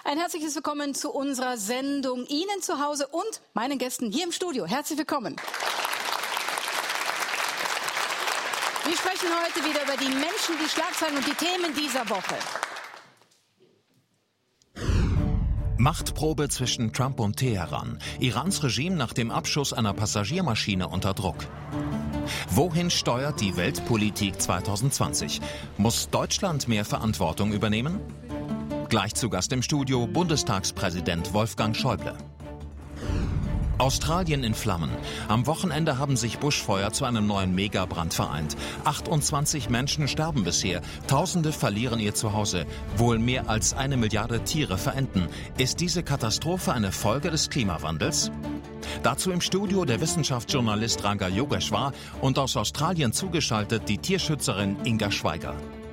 Ein herzliches Willkommen zu unserer Sendung Ihnen zu Hause und meinen Gästen hier im Studio. Herzlich willkommen. Wir sprechen heute wieder über die Menschen, die Schlagzeilen und die Themen dieser Woche. Machtprobe zwischen Trump und Teheran. Irans Regime nach dem Abschuss einer Passagiermaschine unter Druck. Wohin steuert die Weltpolitik 2020? Muss Deutschland mehr Verantwortung übernehmen? Gleich zu Gast im Studio Bundestagspräsident Wolfgang Schäuble. Australien in Flammen. Am Wochenende haben sich Buschfeuer zu einem neuen Megabrand vereint. 28 Menschen sterben bisher. Tausende verlieren ihr Zuhause. Wohl mehr als 1 Milliarde Tiere verenden. Ist diese Katastrophe eine Folge des Klimawandels? Dazu im Studio der Wissenschaftsjournalist Ranga Yogeshwar und aus Australien zugeschaltet die Tierschützerin Inga Schweiger.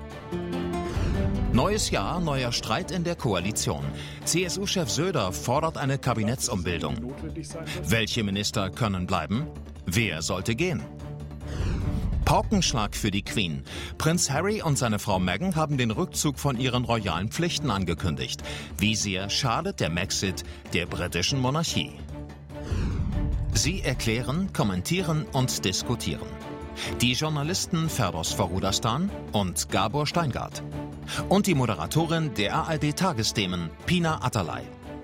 Neues Jahr, neuer Streit in der Koalition. CSU-Chef Söder fordert eine Kabinettsumbildung. Welche Minister können bleiben? Wer sollte gehen? Paukenschlag für die Queen. Prinz Harry und seine Frau Meghan haben den Rückzug von ihren royalen Pflichten angekündigt. Wie sehr schadet der Maxit der britischen Monarchie? Sie erklären, kommentieren und diskutieren. Die Journalisten Ferdos Farudastan und Gabor Steingart. Und die Moderatorin der ARD-Tagesthemen, Pina Atalay.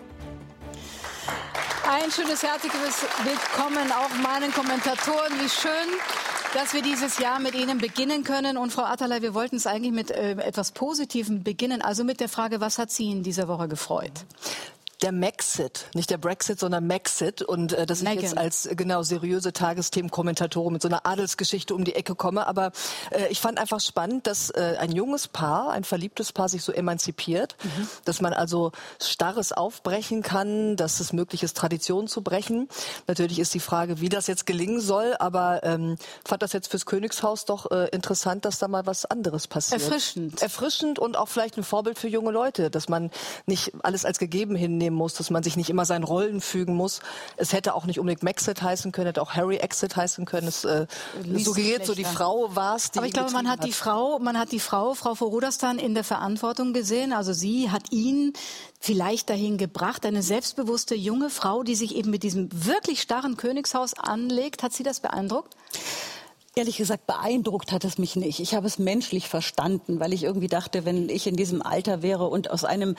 Ein schönes, herzliches Willkommen auch meinen Kommentatoren. Wie schön, dass wir dieses Jahr mit Ihnen beginnen können. Und Frau Atalay, wir wollten es eigentlich mit etwas Positivem beginnen. Also mit der Frage, was hat Sie in dieser Woche gefreut? Der Maxit, nicht der Brexit, sondern Maxit. Und dass ich jetzt als seriöse Tagesthemenkommentatorin mit so einer Adelsgeschichte um die Ecke komme. Aber ich fand einfach spannend, dass ein junges Paar, ein verliebtes Paar sich so emanzipiert. Dass man also Starres aufbrechen kann, dass es möglich ist, Traditionen zu brechen. Natürlich ist die Frage, wie das jetzt gelingen soll. Aber fand das jetzt fürs Königshaus doch interessant, dass da mal was anderes passiert. Erfrischend. Erfrischend und auch vielleicht ein Vorbild für junge Leute. Dass man nicht alles als gegeben hinnehmen muss, dass man sich nicht immer seinen Rollen fügen muss. Es hätte auch nicht unbedingt Maxit heißen können, hätte auch Harry Exit heißen können. Es suggeriert so, die Frau war es, die. Aber ich glaube, man hat die Frau, Frau Farudastan in der Verantwortung gesehen. Also sie hat ihn vielleicht dahin gebracht, eine selbstbewusste junge Frau, die sich eben mit diesem wirklich starren Königshaus anlegt. Hat Sie das beeindruckt? Ehrlich gesagt, beeindruckt hat es mich nicht. Ich habe es menschlich verstanden, weil ich irgendwie dachte, wenn ich in diesem Alter wäre und aus einem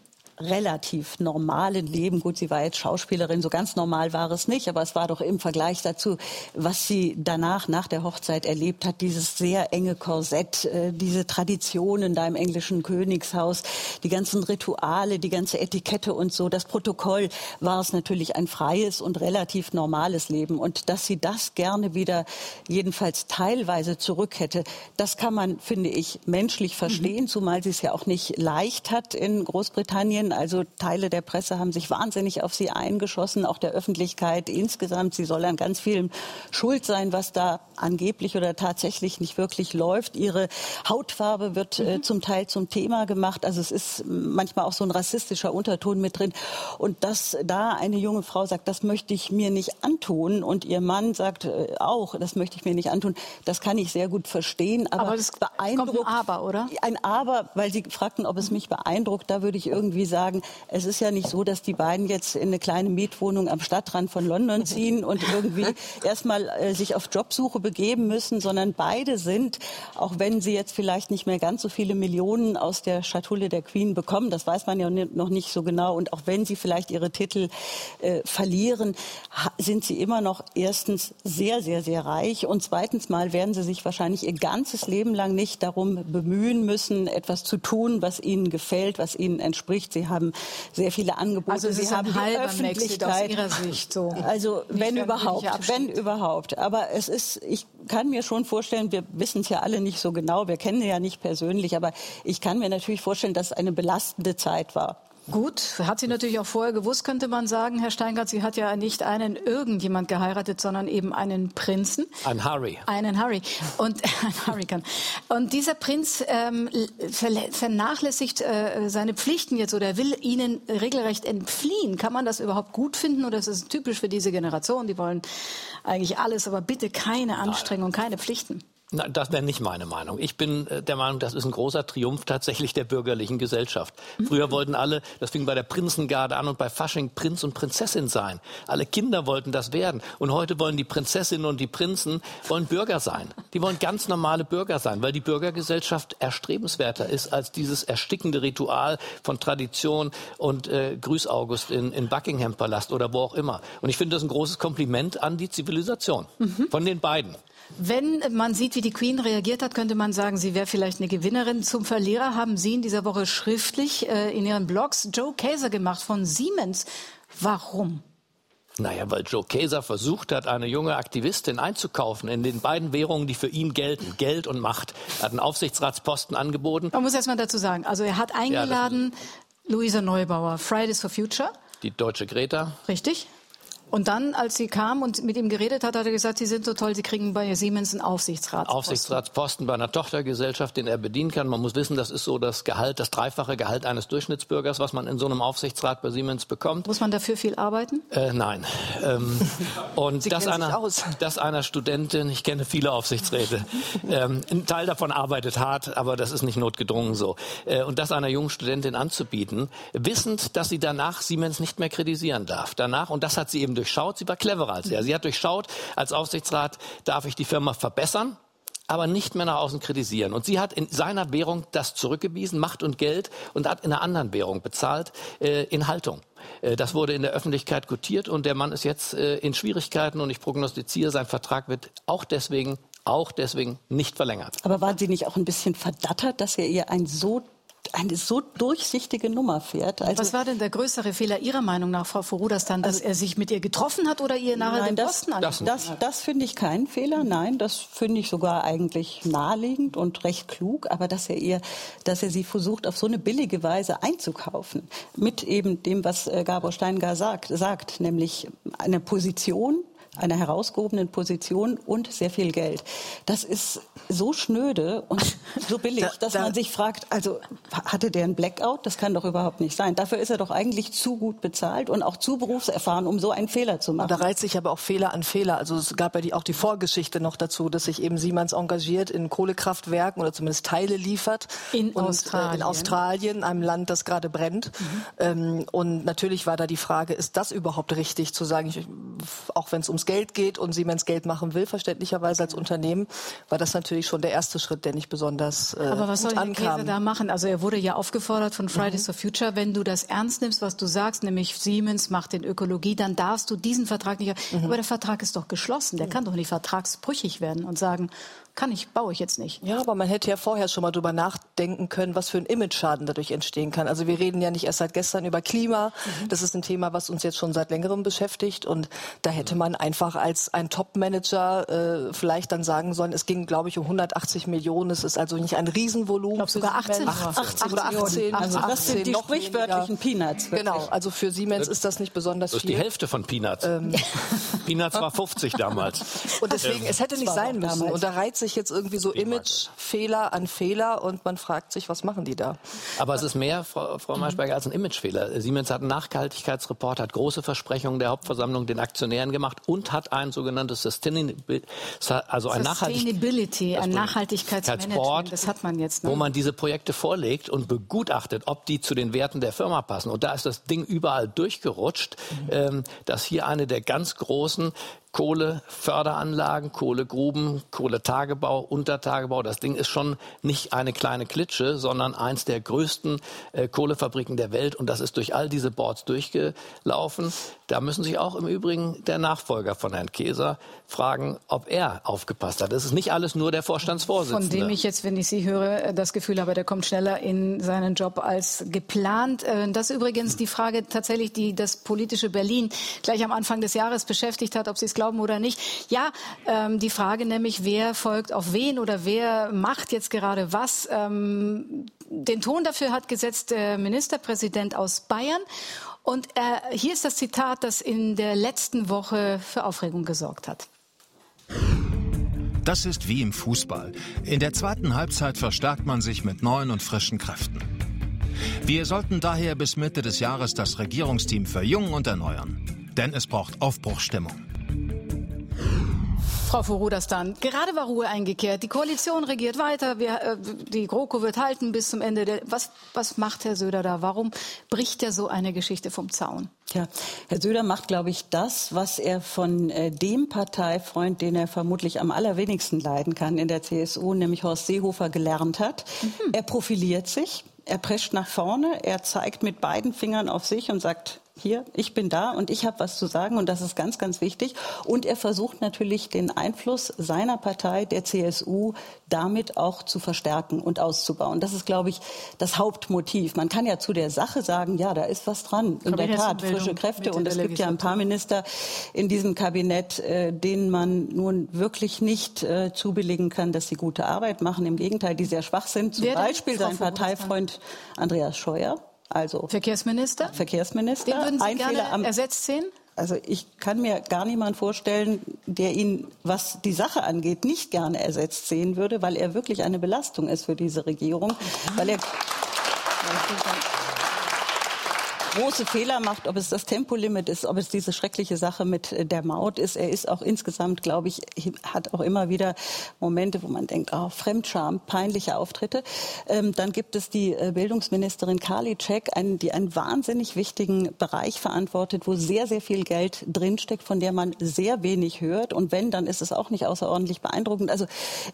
relativ normalen Leben. Gut, sie war jetzt Schauspielerin, so ganz normal war es nicht, aber es war doch im Vergleich dazu, was sie danach, nach der Hochzeit erlebt hat, dieses sehr enge Korsett, diese Traditionen da im englischen Königshaus, die ganzen Rituale, die ganze Etikette und so. Das Protokoll war es natürlich ein freies und relativ normales Leben. Und dass sie das gerne wieder, jedenfalls teilweise zurück hätte, das kann man, finde ich, menschlich verstehen, zumal sie es ja auch nicht leicht hat in Großbritannien. Also Teile der Presse haben sich wahnsinnig auf sie eingeschossen, auch der Öffentlichkeit insgesamt. Sie soll an ganz vielem schuld sein, was da angeblich oder tatsächlich nicht wirklich läuft. Ihre Hautfarbe wird zum Teil zum Thema gemacht. Also es ist manchmal auch so ein rassistischer Unterton mit drin. Und dass da eine junge Frau sagt, das möchte ich mir nicht antun, und ihr Mann sagt auch, das möchte ich mir nicht antun, das kann ich sehr gut verstehen. Aber das beeindruckt. Kommt ein Aber, oder? Ein Aber, weil Sie fragten, ob es mich beeindruckt. Da würde ich irgendwie sagen, es ist ja nicht so, dass die beiden jetzt in eine kleine Mietwohnung am Stadtrand von London ziehen und irgendwie erstmal sich auf Jobsuche begeben müssen, sondern beide sind, auch wenn sie jetzt vielleicht nicht mehr ganz so viele Millionen aus der Schatulle der Queen bekommen, das weiß man ja noch nicht so genau, und auch wenn sie vielleicht ihre Titel verlieren, sind sie immer noch erstens sehr, sehr, sehr reich, und zweitens mal werden sie sich wahrscheinlich ihr ganzes Leben lang nicht darum bemühen müssen, etwas zu tun, was ihnen gefällt, was ihnen entspricht. Sie haben sehr viele Angebote. Also Sie haben die Öffentlichkeit. Aus Ihrer Sicht so. Also wenn überhaupt. Aber es ist, ich kann mir schon vorstellen, wir wissen es ja alle nicht so genau, wir kennen ja nicht persönlich, aber ich kann mir natürlich vorstellen, dass es eine belastende Zeit war. Gut, hat sie natürlich auch vorher gewusst, könnte man sagen, Herr Steingart. Sie hat ja nicht einen irgendjemand geheiratet, sondern eben einen Prinzen. Einen Harry. Und ein Hurricane. Und dieser Prinz vernachlässigt seine Pflichten jetzt oder will ihnen regelrecht entfliehen. Kann man das überhaupt gut finden, oder ist es typisch für diese Generation? Die wollen eigentlich alles, aber bitte keine Anstrengung, keine Pflichten. Na, das wäre nicht meine Meinung. Ich bin der Meinung, das ist ein großer Triumph tatsächlich der bürgerlichen Gesellschaft. Früher wollten alle, das fing bei der Prinzengarde an und bei Fasching, Prinz und Prinzessin sein. Alle Kinder wollten das werden. Und heute wollen die Prinzessinnen und die Prinzen wollen Bürger sein. Die wollen ganz normale Bürger sein, weil die Bürgergesellschaft erstrebenswerter ist als dieses erstickende Ritual von Tradition und Grüß August in Buckingham Palast oder wo auch immer. Und ich finde das ein großes Kompliment an die Zivilisation von den beiden. Wenn man sieht, wie die Queen reagiert hat, könnte man sagen, sie wäre vielleicht eine Gewinnerin. Zum Verlierer haben Sie in dieser Woche schriftlich in Ihren Blogs Joe Kaeser gemacht von Siemens. Warum? Naja, weil Joe Kaeser versucht hat, eine junge Aktivistin einzukaufen in den beiden Währungen, die für ihn gelten, Geld und Macht. Er hat einen Aufsichtsratsposten angeboten. Man muss erst mal dazu sagen, also er hat eingeladen Luisa Neubauer, Fridays for Future. Die deutsche Greta. Richtig. Und dann, als sie kam und mit ihm geredet hat, hat er gesagt, Sie sind so toll, Sie kriegen bei Siemens einen Aufsichtsratsposten. Aufsichtsratsposten bei einer Tochtergesellschaft, den er bedienen kann. Man muss wissen, das ist so das Gehalt, das dreifache Gehalt eines Durchschnittsbürgers, was man in so einem Aufsichtsrat bei Siemens bekommt. Muss man dafür viel arbeiten? Nein. Und das einer Studentin, ich kenne viele Aufsichtsräte, ein Teil davon arbeitet hart, aber das ist nicht notgedrungen so. Und das einer jungen Studentin anzubieten, wissend, dass sie danach Siemens nicht mehr kritisieren darf. Danach, und das hat sie eben durchschaut, sie war cleverer als er. Sie hat durchschaut, als Aufsichtsrat darf ich die Firma verbessern, aber nicht mehr nach außen kritisieren. Und sie hat in seiner Währung das zurückgewiesen, Macht und Geld, und hat in einer anderen Währung bezahlt, in Haltung. Das wurde in der Öffentlichkeit gutiert und der Mann ist jetzt in Schwierigkeiten und ich prognostiziere, sein Vertrag wird auch deswegen nicht verlängert. Aber waren Sie nicht auch ein bisschen verdattert, dass er ihr eine so durchsichtige Nummer fährt? Also, was war denn der größere Fehler Ihrer Meinung nach, Frau Vorruderstan, dass er sich mit ihr getroffen hat oder ihr nachher den Posten angeboten hat? Das finde ich keinen Fehler. Nein, das finde ich sogar eigentlich naheliegend und recht klug. Aber dass er sie versucht, auf so eine billige Weise einzukaufen, mit eben dem, was Gabor Steingart sagt, nämlich eine Position, einer herausgehobenen Position und sehr viel Geld. Das ist so schnöde und so billig, dass man sich fragt, also hatte der einen Blackout? Das kann doch überhaupt nicht sein. Dafür ist er doch eigentlich zu gut bezahlt und auch zu berufserfahren, um so einen Fehler zu machen. Da reiht sich aber auch Fehler an Fehler. Also es gab ja auch die Vorgeschichte noch dazu, dass sich eben Siemens engagiert in Kohlekraftwerken oder zumindest Teile liefert. In Australien, einem Land, das gerade brennt. Und natürlich war da die Frage, ist das überhaupt richtig zu sagen, auch wenn es ums Geld geht und Siemens Geld machen will, verständlicherweise als Unternehmen, war das natürlich schon der erste Schritt, der nicht besonders Aber was soll der Käse da machen? Also er wurde ja aufgefordert von Fridays for Future, wenn du das ernst nimmst, was du sagst, nämlich Siemens macht in Ökologie, dann darfst du diesen Vertrag nicht... Aber der Vertrag ist doch geschlossen. Der kann doch nicht vertragsbrüchig werden und sagen, baue ich jetzt nicht. Ja, aber man hätte ja vorher schon mal drüber nachdenken können, was für ein Imageschaden dadurch entstehen kann. Also wir reden ja nicht erst seit gestern über Klima. Das ist ein Thema, was uns jetzt schon seit längerem beschäftigt. Und da hätte man einfach als ein Top-Manager vielleicht dann sagen sollen, es ging, glaube ich, um 180 Millionen. Es ist also nicht ein Riesenvolumen. Ich glaube sogar 18. 18. Also das sind die sprichwörtlichen Peanuts. Wirklich. Genau, also für Siemens ist das nicht besonders viel. Das ist die Hälfte von Peanuts. Peanuts war 50 damals. Und deswegen, es hätte nicht sein müssen. Und da reiht sich jetzt irgendwie so Imagefehler an Fehler und man fragt sich, was machen die da? Aber es ist mehr, Frau Maischberger, als ein Imagefehler. Siemens hat einen Nachhaltigkeitsreport, hat große Versprechungen der Hauptversammlung den Aktionären gemacht und hat ein sogenanntes Sustainability, ein Nachhaltigkeitsmanagement, das hat man jetzt. Ne? Wo man diese Projekte vorlegt und begutachtet, ob die zu den Werten der Firma passen. Und da ist das Ding überall durchgerutscht, dass hier eine der ganz großen Kohleförderanlagen, Kohlegruben, Kohletagebau, Untertagebau. Das Ding ist schon nicht eine kleine Klitsche, sondern eins der größten Kohlefabriken der Welt. Und das ist durch all diese Boards durchgelaufen. Da müssen sich auch im Übrigen der Nachfolger von Herrn Kaeser fragen, ob er aufgepasst hat. Das ist nicht alles nur der Vorstandsvorsitzende. Von dem ich jetzt, wenn ich Sie höre, das Gefühl habe, der kommt schneller in seinen Job als geplant. Das ist übrigens die Frage tatsächlich, die das politische Berlin gleich am Anfang des Jahres beschäftigt hat, ob Sie es glauben oder nicht. Ja, die Frage nämlich, wer folgt auf wen oder wer macht jetzt gerade was. Den Ton dafür hat gesetzt der Ministerpräsident aus Bayern. Und hier ist das Zitat, das in der letzten Woche für Aufregung gesorgt hat. Das ist wie im Fußball. In der zweiten Halbzeit verstärkt man sich mit neuen und frischen Kräften. Wir sollten daher bis Mitte des Jahres das Regierungsteam verjüngen und erneuern. Denn es braucht Aufbruchsstimmung. Frau Furuderstan, gerade war Ruhe eingekehrt. Die Koalition regiert weiter. Die GroKo wird halten bis zum Ende. Was macht Herr Söder da? Warum bricht er so eine Geschichte vom Zaun? Ja, Herr Söder macht, glaube ich, das, was er von dem Parteifreund, den er vermutlich am allerwenigsten leiden kann in der CSU, nämlich Horst Seehofer, gelernt hat. Er profiliert sich, er prescht nach vorne, er zeigt mit beiden Fingern auf sich und sagt: Hier, ich bin da und ich habe was zu sagen, und das ist ganz, ganz wichtig. Und er versucht natürlich, den Einfluss seiner Partei, der CSU, damit auch zu verstärken und auszubauen. Das ist, glaube ich, das Hauptmotiv. Man kann ja zu der Sache sagen, ja, da ist was dran. In der Tat, frische Kräfte. Und es gibt ja ein paar Minister in diesem Kabinett, denen man nun wirklich nicht zubilligen kann, dass sie gute Arbeit machen. Im Gegenteil, die sehr schwach sind. Zum Beispiel sein Parteifreund Andreas Scheuer. Also Verkehrsminister? Den würden Sie gerne ersetzt sehen? Also ich kann mir gar niemanden vorstellen, der ihn, was die Sache angeht, nicht gerne ersetzt sehen würde, weil er wirklich eine Belastung ist für diese Regierung, weil er große Fehler macht, ob es das Tempolimit ist, ob es diese schreckliche Sache mit der Maut ist. Er ist auch insgesamt, glaube ich, hat auch immer wieder Momente, wo man denkt, oh, Fremdscham, peinliche Auftritte. Dann gibt es die Bildungsministerin Karliczek, die einen wahnsinnig wichtigen Bereich verantwortet, wo sehr, sehr viel Geld drinsteckt, von der man sehr wenig hört. Und wenn, dann ist es auch nicht außerordentlich beeindruckend. Also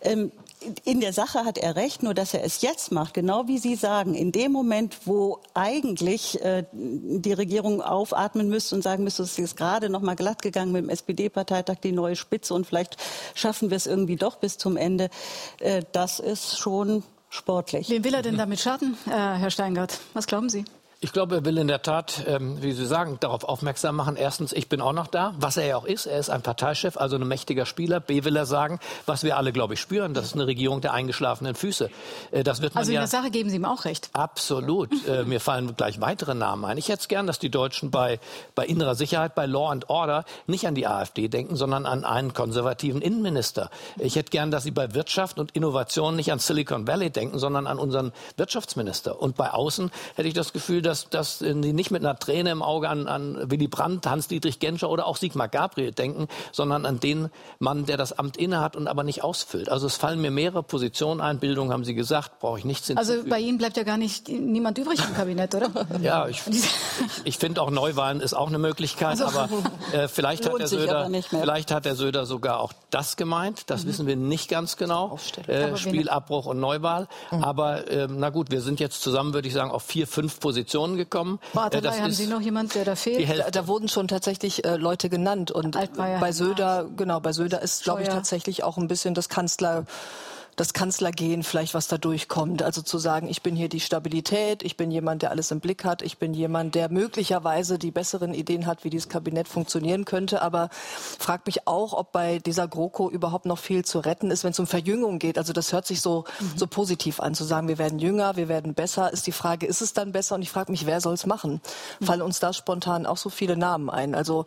in der Sache hat er recht, nur dass er es jetzt macht, genau wie Sie sagen, in dem Moment, wo eigentlich die Regierung aufatmen müsste und sagen müsste, es ist gerade noch mal glatt gegangen mit dem SPD-Parteitag, die neue Spitze, und vielleicht schaffen wir es irgendwie doch bis zum Ende. Das ist schon sportlich. Wen will er denn damit schaden, Herr Steingart? Was glauben Sie? Ich glaube, er will in der Tat, wie Sie sagen, darauf aufmerksam machen. Erstens, ich bin auch noch da, was er ja auch ist. Er ist ein Parteichef, also ein mächtiger Spieler. B, will er sagen, was wir alle, glaube ich, spüren, das ist eine Regierung der eingeschlafenen Füße. Das wird man also in der Sache geben Sie ihm auch recht. Absolut. Mir fallen gleich weitere Namen ein. Ich hätte es gern, dass die Deutschen bei innerer Sicherheit, bei Law and Order nicht an die AfD denken, sondern an einen konservativen Innenminister. Ich hätte gern, dass sie bei Wirtschaft und Innovation nicht an Silicon Valley denken, sondern an unseren Wirtschaftsminister. Und bei Außen hätte ich das Gefühl, dass sie nicht mit einer Träne im Auge an Willy Brandt, Hans-Dietrich Genscher oder auch Sigmar Gabriel denken, sondern an den Mann, der das Amt innehat und aber nicht ausfüllt. Also es fallen mir mehrere Positionen ein. Bildung, haben Sie gesagt, brauche ich nichts hinzufügen. Also bei Ihnen bleibt ja gar niemand übrig im Kabinett, oder? Ja, ich finde auch Neuwahlen ist auch eine Möglichkeit, aber vielleicht hat der Söder sogar auch das gemeint. Das wissen wir nicht ganz genau. Spielabbruch und Neuwahl. Aber na gut, wir sind jetzt zusammen, würde ich sagen, auf 4, 5 Positionen gekommen. Frau Atalay, haben Sie noch jemanden, der da fehlt? Da wurden schon tatsächlich Leute genannt. Und bei Söder ist, glaube ich, tatsächlich auch ein bisschen das Kanzlergehen vielleicht, was da durchkommt. Also zu sagen, ich bin hier die Stabilität, ich bin jemand, der alles im Blick hat, ich bin jemand, der möglicherweise die besseren Ideen hat, wie dieses Kabinett funktionieren könnte. Aber fragt mich auch, ob bei dieser GroKo überhaupt noch viel zu retten ist, wenn es um Verjüngung geht. Also das hört sich so positiv an, zu sagen, wir werden jünger, wir werden besser. Ist die Frage, ist es dann besser? Und ich frage mich, wer soll es machen? Fallen uns da spontan auch so viele Namen ein? Also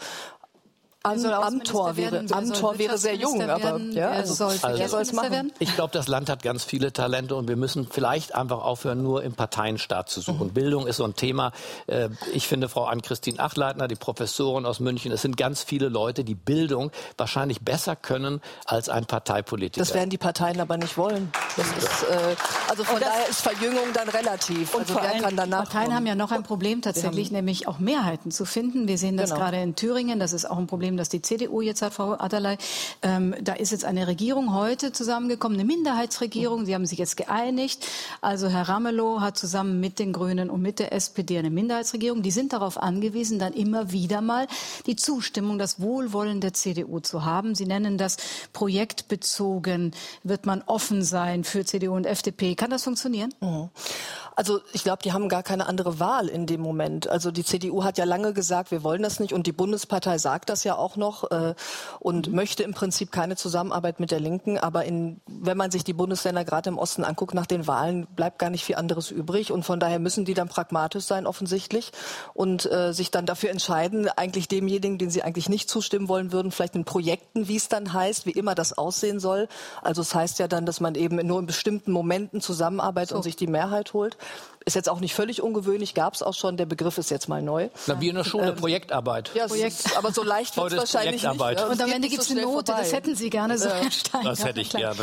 Amthor wäre sehr jung, aber wer soll es machen? Ich glaube, das Land hat ganz viele Talente und wir müssen vielleicht einfach aufhören, nur im Parteienstaat zu suchen. Bildung ist so ein Thema. Ich finde, Frau Ann-Christine Achleitner, die Professorin aus München, es sind ganz viele Leute, die Bildung wahrscheinlich besser können als ein Parteipolitiker. Das werden die Parteien aber nicht wollen. Das ist, also von daher ist Verjüngung dann relativ. Und also wer kann danach Parteien haben ja noch ein Problem tatsächlich, nämlich auch Mehrheiten zu finden. Wir sehen das gerade in Thüringen. Das ist auch ein Problem, dass die CDU jetzt hat, Frau Atalay. Da ist jetzt eine Regierung heute zusammengekommen, eine Minderheitsregierung. Sie haben sich jetzt geeinigt. Also Herr Ramelow hat zusammen mit den Grünen und mit der SPD eine Minderheitsregierung. Die sind darauf angewiesen, dann immer wieder mal die Zustimmung, das Wohlwollen der CDU zu haben. Sie nennen das projektbezogen. Wird man offen sein für CDU und FDP? Kann das funktionieren? Also ich glaube, die haben gar keine andere Wahl in dem Moment. Also die CDU hat ja lange gesagt, wir wollen das nicht. Und die Bundespartei sagt das ja auch noch und möchte im Prinzip keine Zusammenarbeit mit der Linken. Aber wenn man sich die Bundesländer gerade im Osten anguckt, nach den Wahlen bleibt gar nicht viel anderes übrig. Und von daher müssen die dann pragmatisch sein, offensichtlich. Und sich dann dafür entscheiden, eigentlich demjenigen, den sie eigentlich nicht zustimmen wollen würden, vielleicht in Projekten, wie es dann heißt, wie immer das aussehen soll. Also es heißt ja dann, dass man eben nur in bestimmten Momenten zusammenarbeitet und sich die Mehrheit holt. Ist jetzt auch nicht völlig ungewöhnlich, gab es auch schon, der Begriff ist jetzt mal neu. Na, wie in der Schule, Projektarbeit. Ja, aber so leicht wird es wahrscheinlich nicht. Ja, und am Ende gibt es eine Note, das hätten Sie gerne so, Herr Steingart. Das hätte ich gerne.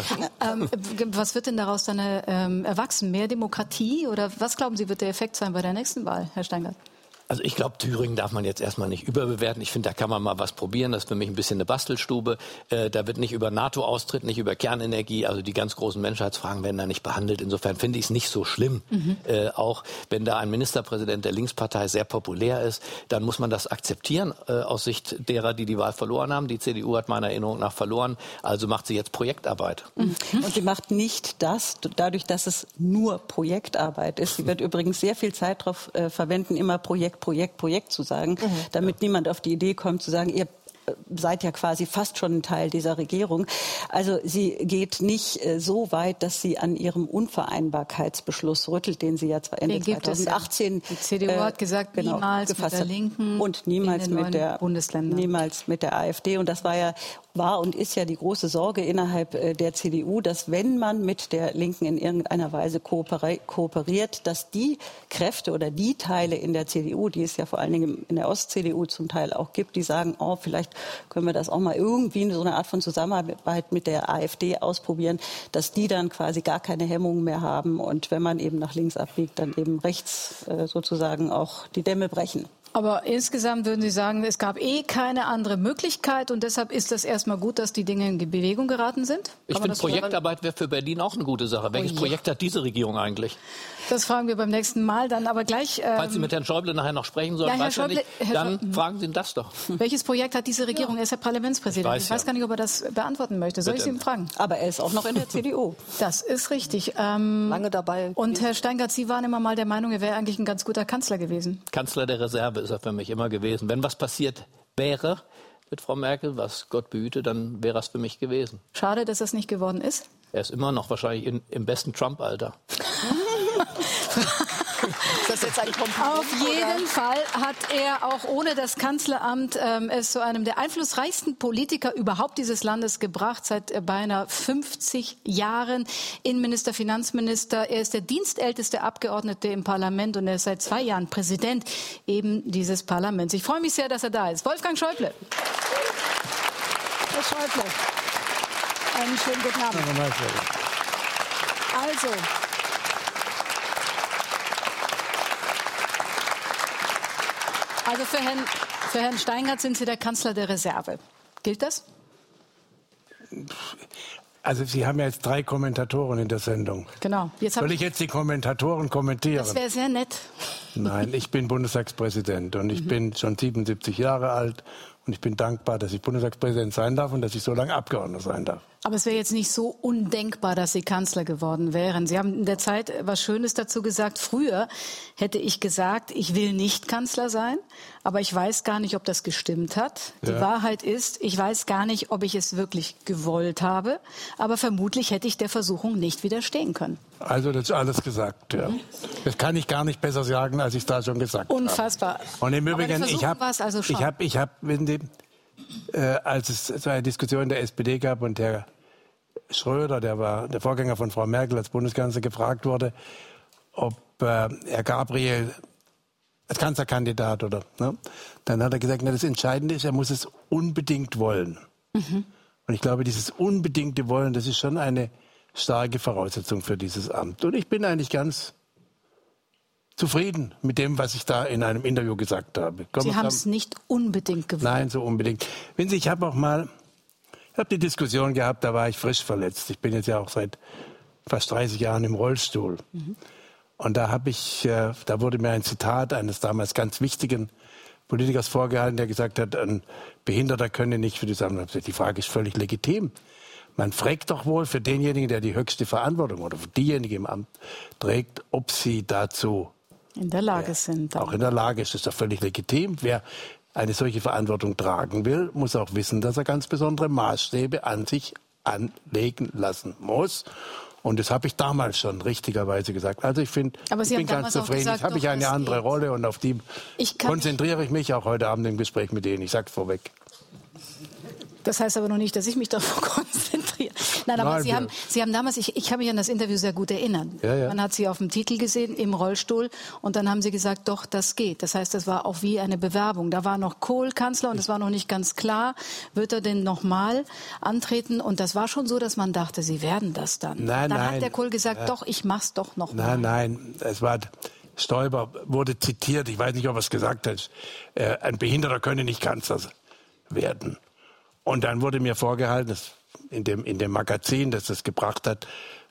Was wird denn daraus dann erwachsen? Mehr Demokratie oder was glauben Sie, wird der Effekt sein bei der nächsten Wahl, Herr Steingart? Also ich glaube, Thüringen darf man jetzt erstmal nicht überbewerten. Ich finde, da kann man mal was probieren. Das ist für mich ein bisschen eine Bastelstube. Da wird nicht über NATO-Austritt, nicht über Kernenergie, also die ganz großen Menschheitsfragen werden da nicht behandelt. Insofern finde ich es nicht so schlimm. Auch wenn da ein Ministerpräsident der Linkspartei sehr populär ist, dann muss man das akzeptieren aus Sicht derer, die die Wahl verloren haben. Die CDU hat meiner Erinnerung nach verloren, also macht sie jetzt Projektarbeit. Und sie macht nicht das, dadurch, dass es nur Projektarbeit ist. Sie wird übrigens sehr viel Zeit darauf verwenden, immer Projekt zu sagen, damit niemand auf die Idee kommt zu sagen, ihr seid ja quasi fast schon ein Teil dieser Regierung. Also sie geht nicht so weit, dass sie an ihrem Unvereinbarkeitsbeschluss rüttelt, den sie ja Ende 2018 die CDU hat gesagt, niemals mit der Linken und niemals mit der Bundesländer. Niemals mit der AfD. Und das war und ist ja die große Sorge innerhalb der CDU, dass wenn man mit der Linken in irgendeiner Weise kooperiert, dass die Kräfte oder die Teile in der CDU, die es ja vor allen Dingen in der Ost-CDU zum Teil auch gibt, die sagen, vielleicht können wir das auch mal irgendwie in so eine Art von Zusammenarbeit mit der AfD ausprobieren, dass die dann quasi gar keine Hemmungen mehr haben und wenn man eben nach links abbiegt, dann eben rechts sozusagen auch die Dämme brechen. Aber insgesamt würden Sie sagen, es gab keine andere Möglichkeit und deshalb ist das erstmal gut, dass die Dinge in Bewegung geraten sind? Ich finde, Projektarbeit wäre für Berlin auch eine gute Sache. Welches Projekt hat diese Regierung eigentlich? Das fragen wir beim nächsten Mal dann, aber gleich... Falls Sie mit Herrn Schäuble nachher noch sprechen sollen, dann fragen Sie ihn das doch. Welches Projekt hat diese Regierung? Er ist ja Parlamentspräsident. Ich weiß gar nicht, ob er das beantworten möchte. Soll ich Sie ihm fragen? Aber er ist auch noch in der CDU. Das ist richtig. Lange dabei. Und Herr Steingart, Sie waren immer mal der Meinung, er wäre eigentlich ein ganz guter Kanzler gewesen. Kanzler der Reserve ist er für mich immer gewesen. Wenn was passiert wäre mit Frau Merkel, was Gott behüte, dann wäre es für mich gewesen. Schade, dass das nicht geworden ist. Er ist immer noch wahrscheinlich im besten Trump-Alter. Ist das jetzt ein Kompliment? Auf jeden Fall hat er auch ohne das Kanzleramt es zu einem der einflussreichsten Politiker überhaupt dieses Landes gebracht, seit beinahe 50 Jahren. Innenminister, Finanzminister. Er ist der dienstälteste Abgeordnete im Parlament und er ist seit 2 Jahren Präsident eben dieses Parlaments. Ich freue mich sehr, dass er da ist. Wolfgang Schäuble. Herr Schäuble, einen schönen guten Abend. Also für Herrn Steingart sind Sie der Kanzler der Reserve. Gilt das? Also Sie haben ja jetzt 3 Kommentatoren in der Sendung. Genau. Soll ich jetzt die Kommentatoren kommentieren? Das wäre sehr nett. Nein, ich bin Bundestagspräsident und ich bin schon 77 Jahre alt und ich bin dankbar, dass ich Bundestagspräsident sein darf und dass ich so lange Abgeordneter sein darf. Aber es wäre jetzt nicht so undenkbar, dass Sie Kanzler geworden wären. Sie haben in der Zeit was Schönes dazu gesagt. Früher hätte ich gesagt, ich will nicht Kanzler sein, aber ich weiß gar nicht, ob das gestimmt hat. Die Wahrheit ist, ich weiß gar nicht, ob ich es wirklich gewollt habe, aber vermutlich hätte ich der Versuchung nicht widerstehen können. Also das ist alles gesagt, ja. Das kann ich gar nicht besser sagen, als ich es da schon gesagt habe. Unfassbar. Und im Übrigen, ich habe, als es so eine Diskussion in der SPD gab und Herr Schröder, der war der Vorgänger von Frau Merkel als Bundeskanzler, gefragt wurde, ob Herr Gabriel als Kanzlerkandidat oder, ne? Dann hat er gesagt, das Entscheidende ist, er muss es unbedingt wollen. Und ich glaube, dieses unbedingte Wollen, das ist schon eine starke Voraussetzung für dieses Amt. Und ich bin eigentlich ganz zufrieden mit dem, was ich da in einem Interview gesagt habe. Sie haben es nicht unbedingt gewollt. Nein, so unbedingt. Wenn Sie, ich habe die Diskussion gehabt, da war ich frisch verletzt. Ich bin jetzt ja auch seit fast 30 Jahren im Rollstuhl. Und da wurde mir ein Zitat eines damals ganz wichtigen Politikers vorgehalten, der gesagt hat, ein Behinderter könne nicht für die Sammlung. Die Frage ist völlig legitim. Man fragt doch wohl für denjenigen, der die höchste Verantwortung oder für diejenigen im Amt trägt, ob sie dazu in der Lage sind. Auch in der Lage ist. Das ist doch völlig legitim. Wer eine solche Verantwortung tragen will, muss auch wissen, dass er ganz besondere Maßstäbe an sich anlegen lassen muss. Und das habe ich damals schon richtigerweise gesagt. Also ich bin ganz zufrieden. Jetzt habe ich eine andere Rolle und auf die konzentriere ich mich auch heute Abend im Gespräch mit Ihnen. Ich sage es vorweg. Das heißt aber noch nicht, dass ich mich darauf konzentriere. hier. Nein, aber Sie haben damals, ich kann mich an das Interview sehr gut erinnern. Ja. Man hat Sie auf dem Titel gesehen, im Rollstuhl, und dann haben Sie gesagt, doch, das geht. Das heißt, das war auch wie eine Bewerbung. Da war noch Kohl Kanzler und es war noch nicht ganz klar, wird er denn nochmal antreten? Und das war schon so, dass man dachte, Sie werden das dann. Dann hat der Kohl gesagt, doch, ich mach's doch nochmal. Nein, es war... Stoiber wurde zitiert, ich weiß nicht, ob er es gesagt hat, ein Behinderter könne nicht Kanzler werden. Und dann wurde mir vorgehalten, in dem Magazin, das das gebracht hat,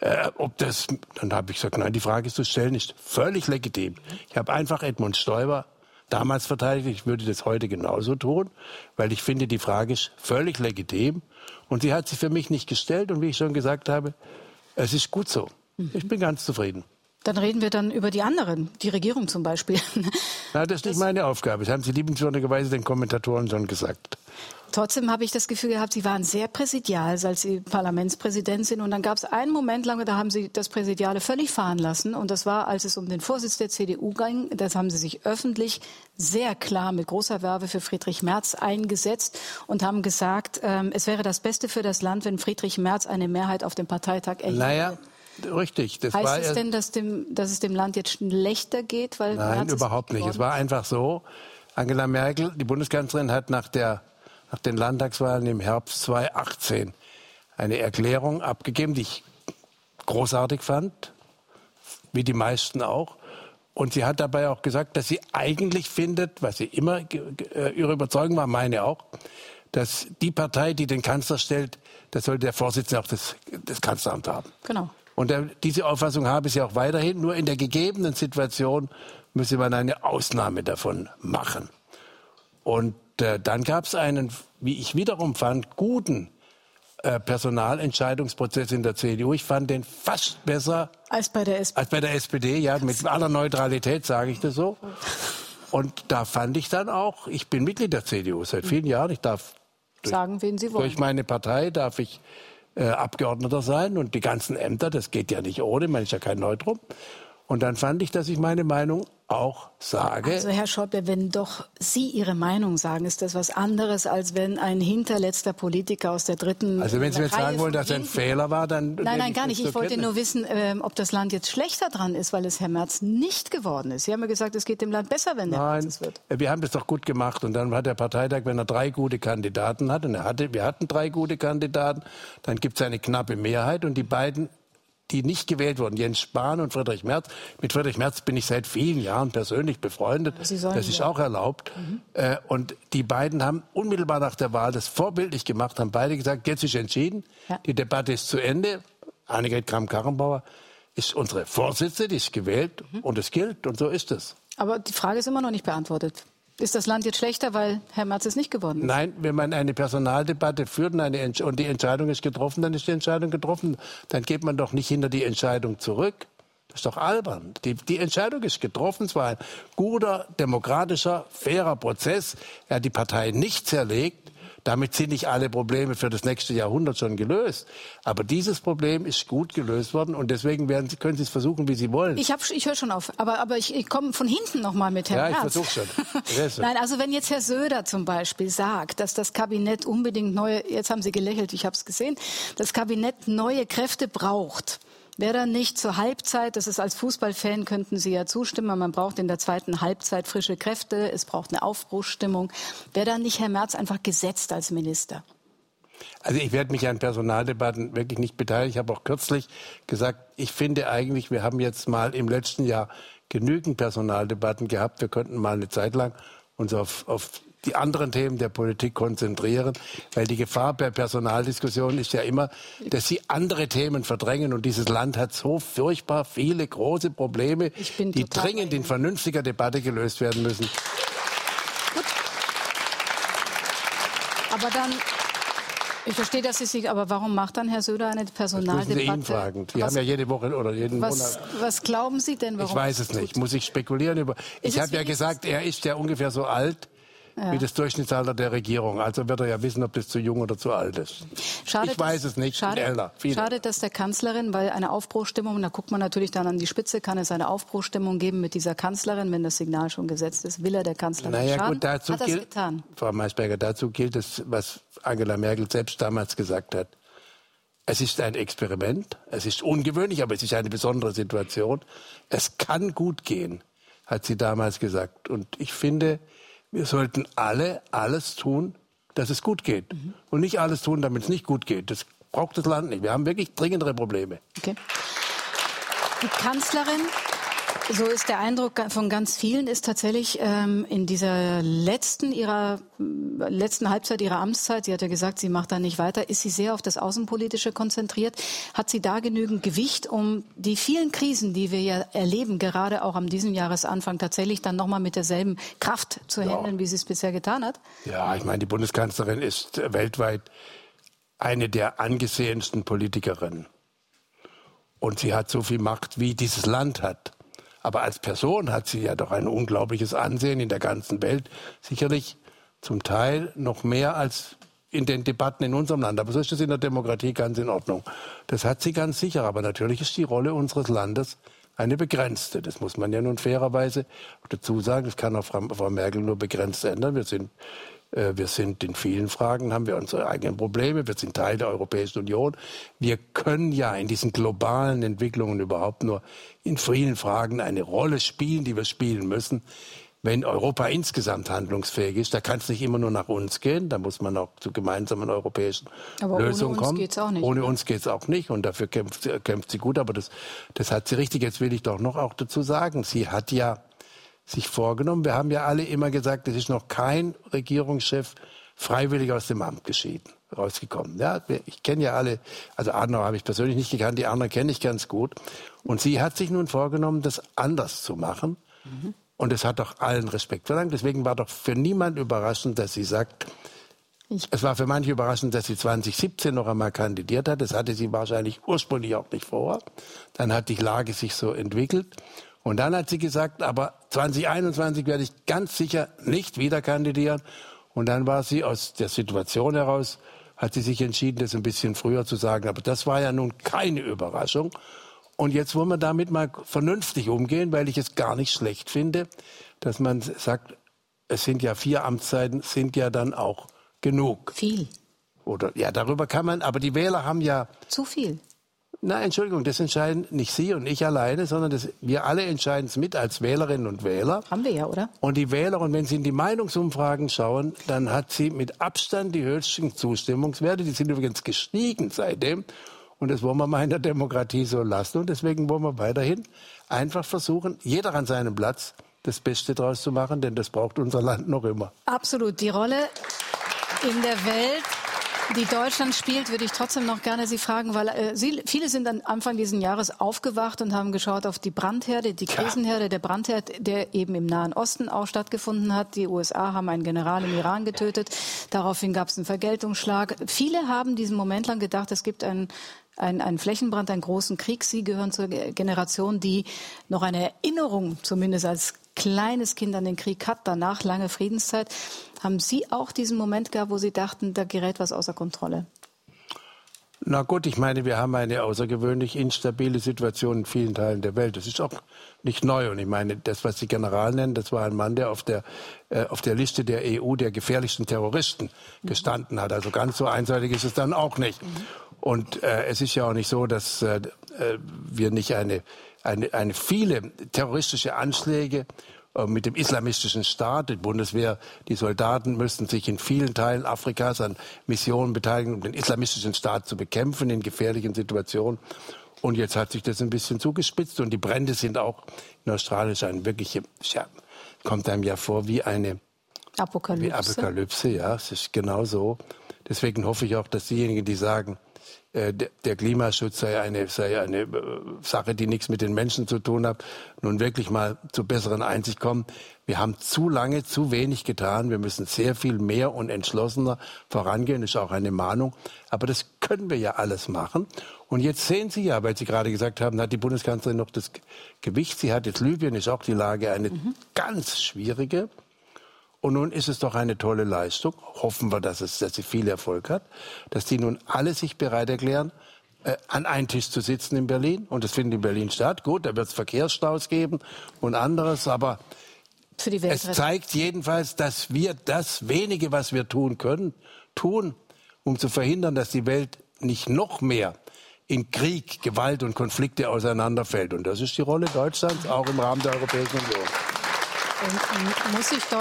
dann habe ich gesagt, nein, die Frage zu stellen ist völlig legitim. Ich habe einfach Edmund Stoiber damals verteidigt, ich würde das heute genauso tun, weil ich finde, die Frage ist völlig legitim. Und sie hat sich für mich nicht gestellt und wie ich schon gesagt habe, es ist gut so. Ich bin ganz zufrieden. Dann reden wir dann über die anderen, die Regierung zum Beispiel. Na, das ist nicht meine Aufgabe. Das haben Sie liebenswürdigerweise den Kommentatoren schon gesagt. Trotzdem habe ich das Gefühl gehabt, Sie waren sehr präsidial, als Sie Parlamentspräsident sind. Und dann gab es einen Moment lang, da haben Sie das Präsidiale völlig fahren lassen. Und das war, als es um den Vorsitz der CDU ging. Das haben Sie sich öffentlich sehr klar mit großer Werbe für Friedrich Merz eingesetzt und haben gesagt, es wäre das Beste für das Land, wenn Friedrich Merz eine Mehrheit auf dem Parteitag erhielt. Naja. Richtig. Heißt es denn, dass es dem Land jetzt schlechter geht? Weil Nein, überhaupt nicht. Es war einfach so, Angela Merkel, die Bundeskanzlerin, hat nach den Landtagswahlen im Herbst 2018 eine Erklärung abgegeben, die ich großartig fand, wie die meisten auch. Und sie hat dabei auch gesagt, dass sie eigentlich findet, was sie immer ihre Überzeugung war, meine auch, dass die Partei, die den Kanzler stellt, das soll der Vorsitzende auch das Kanzleramt haben. Genau. Und diese Auffassung habe ich ja auch weiterhin. Nur in der gegebenen Situation müsse man eine Ausnahme davon machen. Und dann gab es einen, wie ich wiederum fand, guten Personalentscheidungsprozess in der CDU. Ich fand den fast besser als bei der SPD. Als bei der SPD, ja, mit aller Neutralität sage ich das so. Und da fand ich dann auch, ich bin Mitglied der CDU seit vielen Jahren. Ich darf sagen, wen Sie wollen. Durch meine Partei darf ich Abgeordneter sein und die ganzen Ämter, das geht ja nicht ohne, man ist ja kein Neutrum. Und dann fand ich, dass ich meine Meinung auch sage. Also Herr Schäuble, wenn doch Sie Ihre Meinung sagen, ist das was anderes, als wenn ein hinterletzter Politiker aus der dritten Also wenn Sie mir jetzt sagen wollen, dass ein Fehler war, dann... Nein, gar nicht. Ich wollte nur wissen, ob das Land jetzt schlechter dran ist, weil es Herr Merz nicht geworden ist. Sie haben ja gesagt, es geht dem Land besser, wenn der Merz es wird. Wir haben das doch gut gemacht. Und dann hat der Parteitag, wenn er 3 gute Kandidaten hat, und wir hatten 3 gute Kandidaten, dann gibt es eine knappe Mehrheit und die beiden, die nicht gewählt wurden, Jens Spahn und Friedrich Merz. Mit Friedrich Merz bin ich seit vielen Jahren persönlich befreundet. Das ist auch erlaubt. Und die beiden haben unmittelbar nach der Wahl das vorbildlich gemacht, haben beide gesagt, jetzt ist entschieden, die Debatte ist zu Ende. Annegret Kramp-Karrenbauer ist unsere Vorsitzende, die ist gewählt und es gilt und so ist es. Aber die Frage ist immer noch nicht beantwortet. Ist das Land jetzt schlechter, weil Herr Merz es nicht geworden ist? Nein, wenn man eine Personaldebatte führt und die Entscheidung ist getroffen, dann ist die Entscheidung getroffen. Dann geht man doch nicht hinter die Entscheidung zurück. Das ist doch albern. Die Entscheidung ist getroffen. Es war ein guter, demokratischer, fairer Prozess. Er hat die Partei nicht zerlegt. Damit sind nicht alle Probleme für das nächste Jahrhundert schon gelöst. Aber dieses Problem ist gut gelöst worden und deswegen können Sie es versuchen, wie Sie wollen. Ich höre schon auf, aber ich komme von hinten noch mal mit Herrn Merz. Ja, ich versuche schon. Nein, also wenn jetzt Herr Söder zum Beispiel sagt, dass das Kabinett unbedingt jetzt haben Sie gelächelt, ich habe es gesehen, das Kabinett neue Kräfte braucht. Wäre dann nicht zur Halbzeit, das ist als Fußballfan, könnten Sie ja zustimmen, man braucht in der zweiten Halbzeit frische Kräfte, es braucht eine Aufbruchsstimmung. Wäre dann nicht Herr Merz einfach gesetzt als Minister? Also ich werde mich an Personaldebatten wirklich nicht beteiligen. Ich habe auch kürzlich gesagt, ich finde eigentlich, wir haben jetzt mal im letzten Jahr genügend Personaldebatten gehabt. Wir könnten mal eine Zeit lang uns auf die anderen Themen der Politik konzentrieren, weil die Gefahr bei Personaldiskussionen ist ja immer, dass sie andere Themen verdrängen und dieses Land hat so furchtbar viele große Probleme, die dringend in vernünftiger Debatte gelöst werden müssen. Gut. Aber dann, ich verstehe, dass Sie sich, aber warum macht dann Herr Söder eine Personaldebatte? Das müssen Sie ihn fragen. Sie haben ja jede Woche oder jeden Monat. Was glauben Sie denn, warum? Ich weiß es nicht. Muss ich spekulieren über? Ich habe ja gesagt, er ist ja ungefähr so alt wie das Durchschnittsalter der Regierung. Also wird er ja wissen, ob das zu jung oder zu alt ist. Ich weiß es nicht. Schade, dass der Kanzlerin, weil eine Aufbruchsstimmung, da guckt man natürlich dann an die Spitze, kann es eine Aufbruchsstimmung geben mit dieser Kanzlerin, wenn das Signal schon gesetzt ist, will er der Kanzlerin schaden? Gut, dazu hat gilt, getan? Frau Maischberger, dazu gilt es, was Angela Merkel selbst damals gesagt hat. es ist ein Experiment, es ist ungewöhnlich, aber es ist eine besondere Situation. Es kann gut gehen, hat sie damals gesagt. Und ich finde, wir sollten alle alles tun, dass es gut geht. Und nicht alles tun, damit es nicht gut geht. Das braucht das Land nicht. Wir haben wirklich dringendere Probleme. Okay. Die Kanzlerin, so ist der Eindruck von ganz vielen, ist tatsächlich in dieser letzten Halbzeit ihrer Amtszeit, sie hat ja gesagt, sie macht da nicht weiter, ist sie sehr auf das Außenpolitische konzentriert. Hat sie da genügend Gewicht, um die vielen Krisen, die wir ja erleben, gerade auch am diesem Jahresanfang, tatsächlich dann nochmal mit derselben Kraft zu handeln, wie sie es bisher getan hat? Ja, ich meine, die Bundeskanzlerin ist weltweit eine der angesehensten Politikerinnen. Und sie hat so viel Macht, wie dieses Land hat. Aber als Person hat sie ja doch ein unglaubliches Ansehen in der ganzen Welt. Sicherlich zum Teil noch mehr als in den Debatten in unserem Land. Aber so ist es in der Demokratie ganz in Ordnung. Das hat sie ganz sicher. Aber natürlich ist die Rolle unseres Landes eine begrenzte. Das muss man ja nun fairerweise dazu sagen. Das kann auch Frau Merkel nur begrenzt ändern. Wir sind in vielen Fragen, haben wir unsere eigenen Probleme. Wir sind Teil der Europäischen Union. Wir können ja in diesen globalen Entwicklungen überhaupt nur in vielen Fragen eine Rolle spielen, die wir spielen müssen. Wenn Europa insgesamt handlungsfähig ist, da kann es nicht immer nur nach uns gehen. Da muss man auch zu gemeinsamen europäischen Lösungen kommen. Ohne uns geht es auch nicht. Und dafür kämpft sie gut. Aber das hat sie richtig. Jetzt will ich doch noch auch dazu sagen, sie hat ja sich vorgenommen. Wir haben ja alle immer gesagt, es ist noch kein Regierungschef freiwillig aus dem Amt rausgekommen. Ja, ich kenne ja alle, also Adenauer habe ich persönlich nicht gekannt, die anderen kenne ich ganz gut. Und sie hat sich nun vorgenommen, das anders zu machen. Und es hat doch allen Respekt verlangt. Deswegen war doch für niemand überraschend, dass sie sagt, es war für manche überraschend, dass sie 2017 noch einmal kandidiert hat. Das hatte sie wahrscheinlich ursprünglich auch nicht vor. Dann hat die Lage sich so entwickelt. Und dann hat sie gesagt, aber 2021 werde ich ganz sicher nicht wieder kandidieren. Und dann war sie aus der Situation heraus, hat sie sich entschieden, das ein bisschen früher zu sagen. Aber das war ja nun keine Überraschung. Und jetzt wollen wir damit mal vernünftig umgehen, weil ich es gar nicht schlecht finde, dass man sagt, es sind ja 4 Amtszeiten, sind ja dann auch genug. Viel. Oder, ja, darüber kann man, aber die Wähler haben ja... Zu viel. Na, Entschuldigung, das entscheiden nicht Sie und ich alleine, sondern wir alle entscheiden es mit als Wählerinnen und Wähler. Haben wir ja, oder? Und die Wähler, und wenn Sie in die Meinungsumfragen schauen, dann hat sie mit Abstand die höchsten Zustimmungswerte. Die sind übrigens gestiegen seitdem. Und das wollen wir mal in der Demokratie so lassen. Und deswegen wollen wir weiterhin einfach versuchen, jeder an seinem Platz das Beste draus zu machen, denn das braucht unser Land noch immer. Absolut. Die Rolle in der Welt, die Deutschland spielt, würde ich trotzdem noch gerne Sie fragen, weil viele sind am Anfang dieses Jahres aufgewacht und haben geschaut auf die Brandherde, die Krisenherde, der Brandherd, der eben im Nahen Osten auch stattgefunden hat. Die USA haben einen General im Iran getötet. Daraufhin gab es einen Vergeltungsschlag. Viele haben diesen Moment lang gedacht, es gibt einen Flächenbrand, einen großen Krieg. Sie gehören zur Generation, die noch eine Erinnerung, zumindest als kleines Kind, an den Krieg hat, danach lange Friedenszeit. Haben Sie auch diesen Moment gehabt, wo Sie dachten, da gerät was außer Kontrolle? Na gut, ich meine, wir haben eine außergewöhnlich instabile Situation in vielen Teilen der Welt. Das ist auch nicht neu. Und ich meine, das, was Sie General nennen, das war ein Mann, der auf der Liste der EU der gefährlichsten Terroristen gestanden hat. Also ganz so einseitig ist es dann auch nicht. Und es ist ja auch nicht so, dass wir nicht eine viele terroristische Anschläge mit dem islamistischen Staat, die Bundeswehr, die Soldaten müssten sich in vielen Teilen Afrikas an Missionen beteiligen, um den islamistischen Staat zu bekämpfen in gefährlichen Situationen. Und jetzt hat sich das ein bisschen zugespitzt und die Brände sind auch in Australien eine wirkliche, kommt einem ja vor wie eine Apokalypse, ja, es ist genau so. Deswegen hoffe ich auch, dass diejenigen, die sagen, der Klimaschutz sei eine Sache, die nichts mit den Menschen zu tun hat, nun wirklich mal zu besseren Einsicht kommen. Wir haben zu lange, zu wenig getan. Wir müssen sehr viel mehr und entschlossener vorangehen. Das ist auch eine Mahnung. Aber das können wir ja alles machen. Und jetzt sehen Sie ja, weil Sie gerade gesagt haben, hat die Bundeskanzlerin noch das Gewicht. Sie hat jetzt Libyen, ist auch die Lage eine ganz schwierige. Und nun ist es doch eine tolle Leistung, hoffen wir, dass sie viel Erfolg hat, dass die nun alle sich bereit erklären, an einen Tisch zu sitzen in Berlin. Und das findet in Berlin statt. Gut, da wird es Verkehrsstaus geben und anderes, aber es zeigt jedenfalls, dass wir das Wenige, was wir tun können, tun, um zu verhindern, dass die Welt nicht noch mehr in Krieg, Gewalt und Konflikte auseinanderfällt. Und das ist die Rolle Deutschlands, auch im Rahmen der Europäischen Union. Und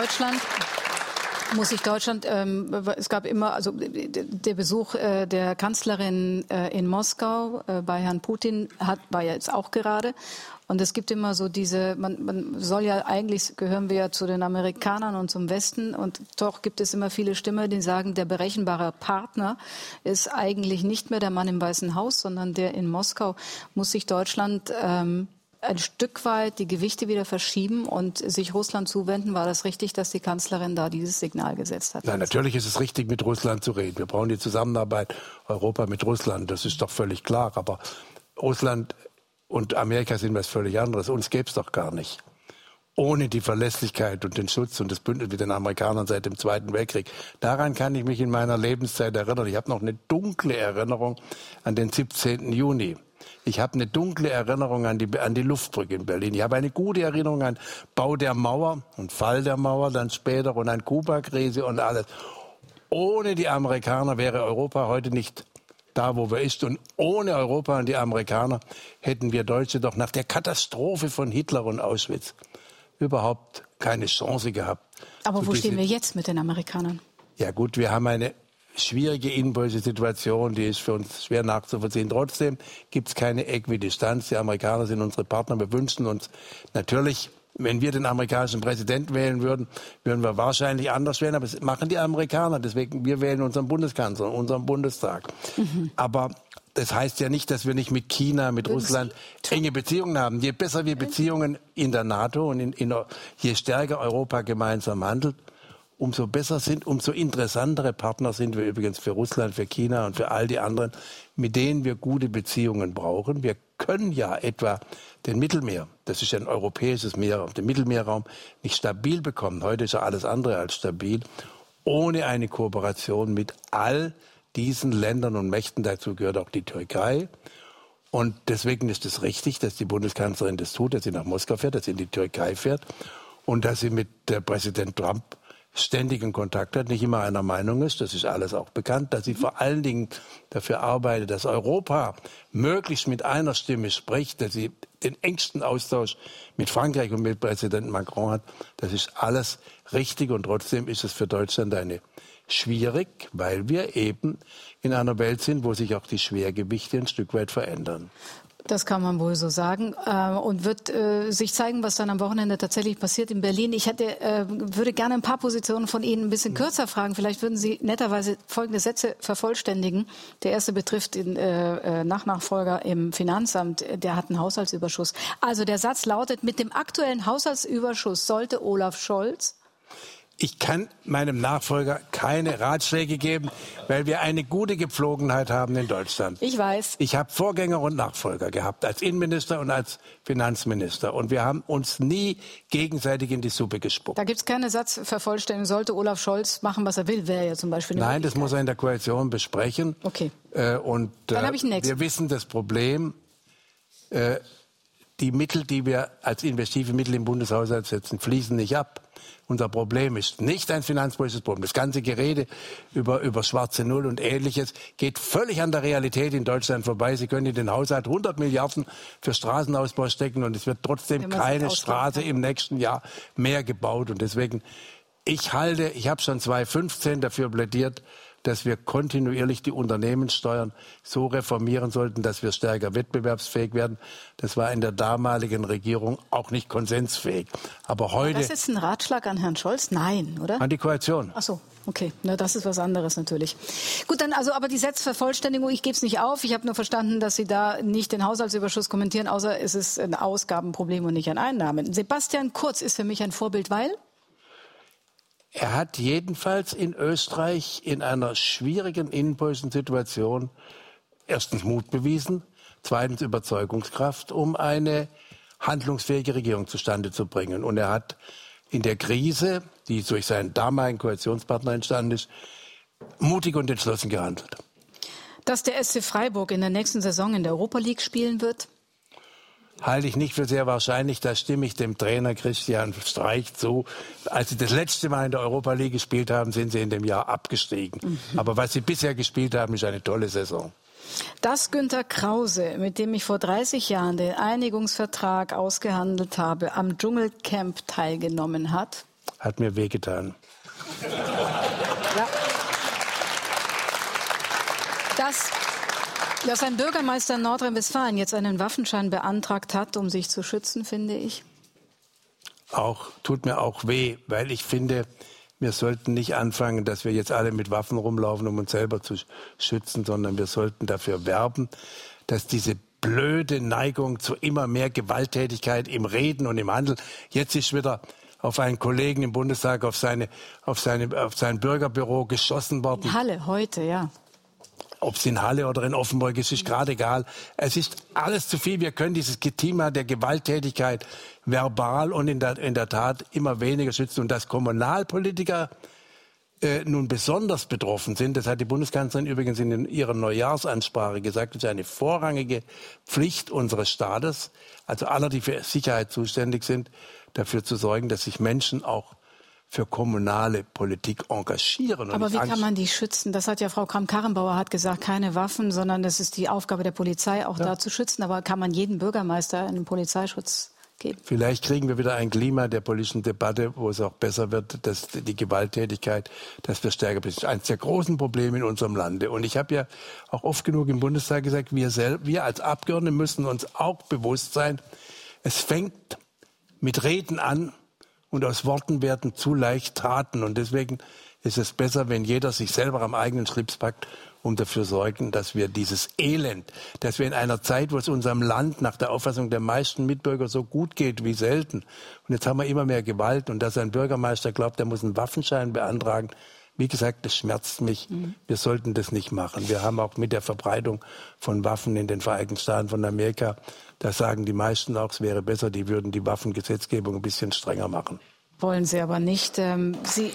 muss sich Deutschland, es gab immer, also der Besuch der Kanzlerin in Moskau bei Herrn Putin war ja jetzt auch gerade. Und es gibt immer so man soll ja eigentlich, gehören wir ja zu den Amerikanern und zum Westen. Und doch gibt es immer viele Stimmen, die sagen, der berechenbare Partner ist eigentlich nicht mehr der Mann im Weißen Haus, sondern der in Moskau. Muss sich Deutschland ein Stück weit die Gewichte wieder verschieben und sich Russland zuwenden? War das richtig, dass die Kanzlerin da dieses Signal gesetzt hat? Nein, natürlich ist es richtig, mit Russland zu reden. Wir brauchen die Zusammenarbeit Europa mit Russland. Das ist doch völlig klar. Aber Russland und Amerika sind was völlig anderes. Uns gäbe es doch gar nicht. Ohne die Verlässlichkeit und den Schutz und das Bündnis mit den Amerikanern seit dem Zweiten Weltkrieg. Daran kann ich mich in meiner Lebenszeit erinnern. Ich habe noch eine dunkle Erinnerung an den 17. Juni. Ich habe eine dunkle Erinnerung an die Luftbrücke in Berlin. Ich habe eine gute Erinnerung an Bau der Mauer und Fall der Mauer dann später und an Kuba-Krise und alles. Ohne die Amerikaner wäre Europa heute nicht da, wo wir ist. Und ohne Europa und die Amerikaner hätten wir Deutsche doch nach der Katastrophe von Hitler und Auschwitz überhaupt keine Chance gehabt. Aber wo stehen wir jetzt mit den Amerikanern? Ja gut, wir haben eine schwierige innenpolitische Situation, die ist für uns schwer nachzuvollziehen. Trotzdem gibt es keine Äquidistanz. Die Amerikaner sind unsere Partner. Wir wünschen uns natürlich, wenn wir den amerikanischen Präsidenten wählen würden, würden wir wahrscheinlich anders wählen. Aber das machen die Amerikaner. Deswegen, wir wählen unseren Bundeskanzler, unseren Bundestag. Aber das heißt ja nicht, dass wir nicht mit China, mit Russland enge Beziehungen haben. Je besser wir Beziehungen in der NATO und je stärker Europa gemeinsam handelt, umso besser sind, umso interessantere Partner sind wir übrigens für Russland, für China und für all die anderen, mit denen wir gute Beziehungen brauchen. Wir können ja etwa den Mittelmeer, das ist ein europäisches Meer, den Mittelmeerraum nicht stabil bekommen. Heute ist ja alles andere als stabil, ohne eine Kooperation mit all diesen Ländern und Mächten. Dazu gehört auch die Türkei. Und deswegen ist es richtig, dass die Bundeskanzlerin das tut, dass sie nach Moskau fährt, dass sie in die Türkei fährt und dass sie mit Präsident Trump ständigen Kontakt hat, nicht immer einer Meinung ist, das ist alles auch bekannt, dass sie vor allen Dingen dafür arbeitet, dass Europa möglichst mit einer Stimme spricht, dass sie den engsten Austausch mit Frankreich und mit Präsident Macron hat. Das ist alles richtig und trotzdem ist es für Deutschland schwierig, weil wir eben in einer Welt sind, wo sich auch die Schwergewichte ein Stück weit verändern. Das kann man wohl so sagen. Und wird sich zeigen, was dann am Wochenende tatsächlich passiert in Berlin. Ich würde gerne ein paar Positionen von Ihnen ein bisschen kürzer fragen. Vielleicht würden Sie netterweise folgende Sätze vervollständigen. Der erste betrifft den Nachfolger im Finanzamt. Der hat einen Haushaltsüberschuss. Also der Satz lautet, mit dem aktuellen Haushaltsüberschuss sollte Olaf Scholz... Ich kann meinem Nachfolger keine Ratschläge geben, weil wir eine gute Gepflogenheit haben in Deutschland. Ich weiß. Ich habe Vorgänger und Nachfolger gehabt, als Innenminister und als Finanzminister. Und wir haben uns nie gegenseitig in die Suppe gespuckt. Da gibt es keine Satzvervollständigung. Sollte Olaf Scholz machen, was er will, wäre ja zum Beispiel eine Nein, das muss er in der Koalition besprechen. Okay. Und dann habe ich einen nächsten. Wir wissen das Problem. Die Mittel, die wir als investive Mittel im Bundeshaushalt setzen, fließen nicht ab. Unser Problem ist nicht ein finanzpolitisches Problem. Das ganze Gerede über schwarze Null und Ähnliches geht völlig an der Realität in Deutschland vorbei. Sie können in den Haushalt 100 Milliarden für Straßenausbau stecken und es wird trotzdem keine Straße im nächsten Jahr mehr gebaut. Und deswegen, ich habe schon 2015 dafür plädiert, dass wir kontinuierlich die Unternehmenssteuern so reformieren sollten, dass wir stärker wettbewerbsfähig werden. Das war in der damaligen Regierung auch nicht konsensfähig. Aber heute... Das ist ein Ratschlag an Herrn Scholz? Nein, oder? An die Koalition. Ach so, okay. Na, das ist was anderes natürlich. Gut, dann aber die Satzvervollständigung, ich gebe es nicht auf. Ich habe nur verstanden, dass Sie da nicht den Haushaltsüberschuss kommentieren, außer es ist ein Ausgabenproblem und nicht ein Einnahmen. Sebastian Kurz ist für mich ein Vorbild, weil... Er hat jedenfalls in Österreich in einer schwierigen innenpolitischen Situation erstens Mut bewiesen, zweitens Überzeugungskraft, um eine handlungsfähige Regierung zustande zu bringen. Und er hat in der Krise, die durch seinen damaligen Koalitionspartner entstanden ist, mutig und entschlossen gehandelt. Dass der SC Freiburg in der nächsten Saison in der Europa League spielen wird? Halte ich nicht für sehr wahrscheinlich. Da stimme ich dem Trainer Christian Streich zu. Als sie das letzte Mal in der Europa League gespielt haben, sind sie in dem Jahr abgestiegen. Aber was sie bisher gespielt haben, ist eine tolle Saison. Dass Günter Krause, mit dem ich vor 30 Jahren den Einigungsvertrag ausgehandelt habe, am Dschungelcamp teilgenommen hat? Hat mir wehgetan. Ja. Dass ein Bürgermeister in Nordrhein-Westfalen jetzt einen Waffenschein beantragt hat, um sich zu schützen, finde ich. Tut mir auch weh, weil ich finde, wir sollten nicht anfangen, dass wir jetzt alle mit Waffen rumlaufen, um uns selber zu schützen, sondern wir sollten dafür werben, dass diese blöde Neigung zu immer mehr Gewalttätigkeit im Reden und im Handeln, jetzt ist wieder auf einen Kollegen im Bundestag, auf sein Bürgerbüro geschossen worden. In Halle, heute, ja. Ob es in Halle oder in Offenburg ist, ist gerade egal. Es ist alles zu viel. Wir können dieses Thema der Gewalttätigkeit verbal und in der Tat immer weniger schützen. Und dass Kommunalpolitiker nun besonders betroffen sind, das hat die Bundeskanzlerin übrigens in ihrer Neujahrsansprache gesagt, das ist eine vorrangige Pflicht unseres Staates, also aller, die für Sicherheit zuständig sind, dafür zu sorgen, dass sich Menschen auch für kommunale Politik engagieren. Aber wie kann man die schützen? Das hat ja Frau Kramp-Karrenbauer hat gesagt, keine Waffen, sondern das ist die Aufgabe der Polizei, auch da zu schützen. Aber kann man jedem Bürgermeister einen Polizeischutz geben? Vielleicht kriegen wir wieder ein Klima der politischen Debatte, wo es auch besser wird, dass die Gewalttätigkeit, dass wir stärker sind. Das ist eines der großen Probleme in unserem Lande. Und ich habe ja auch oft genug im Bundestag gesagt, wir als Abgeordnete müssen uns auch bewusst sein, es fängt mit Reden an, und aus Worten werden zu leicht Taten. Und deswegen ist es besser, wenn jeder sich selber am eigenen Schlips packt, um dafür zu sorgen, dass wir dieses Elend, dass wir in einer Zeit, wo es unserem Land nach der Auffassung der meisten Mitbürger so gut geht wie selten, und jetzt haben wir immer mehr Gewalt, und dass ein Bürgermeister glaubt, er muss einen Waffenschein beantragen, wie gesagt, das schmerzt mich. Wir sollten das nicht machen. Wir haben auch mit der Verbreitung von Waffen in den Vereinigten Staaten von Amerika, da sagen die meisten auch, es wäre besser, die würden die Waffengesetzgebung ein bisschen strenger machen. Wollen sie aber nicht. Sie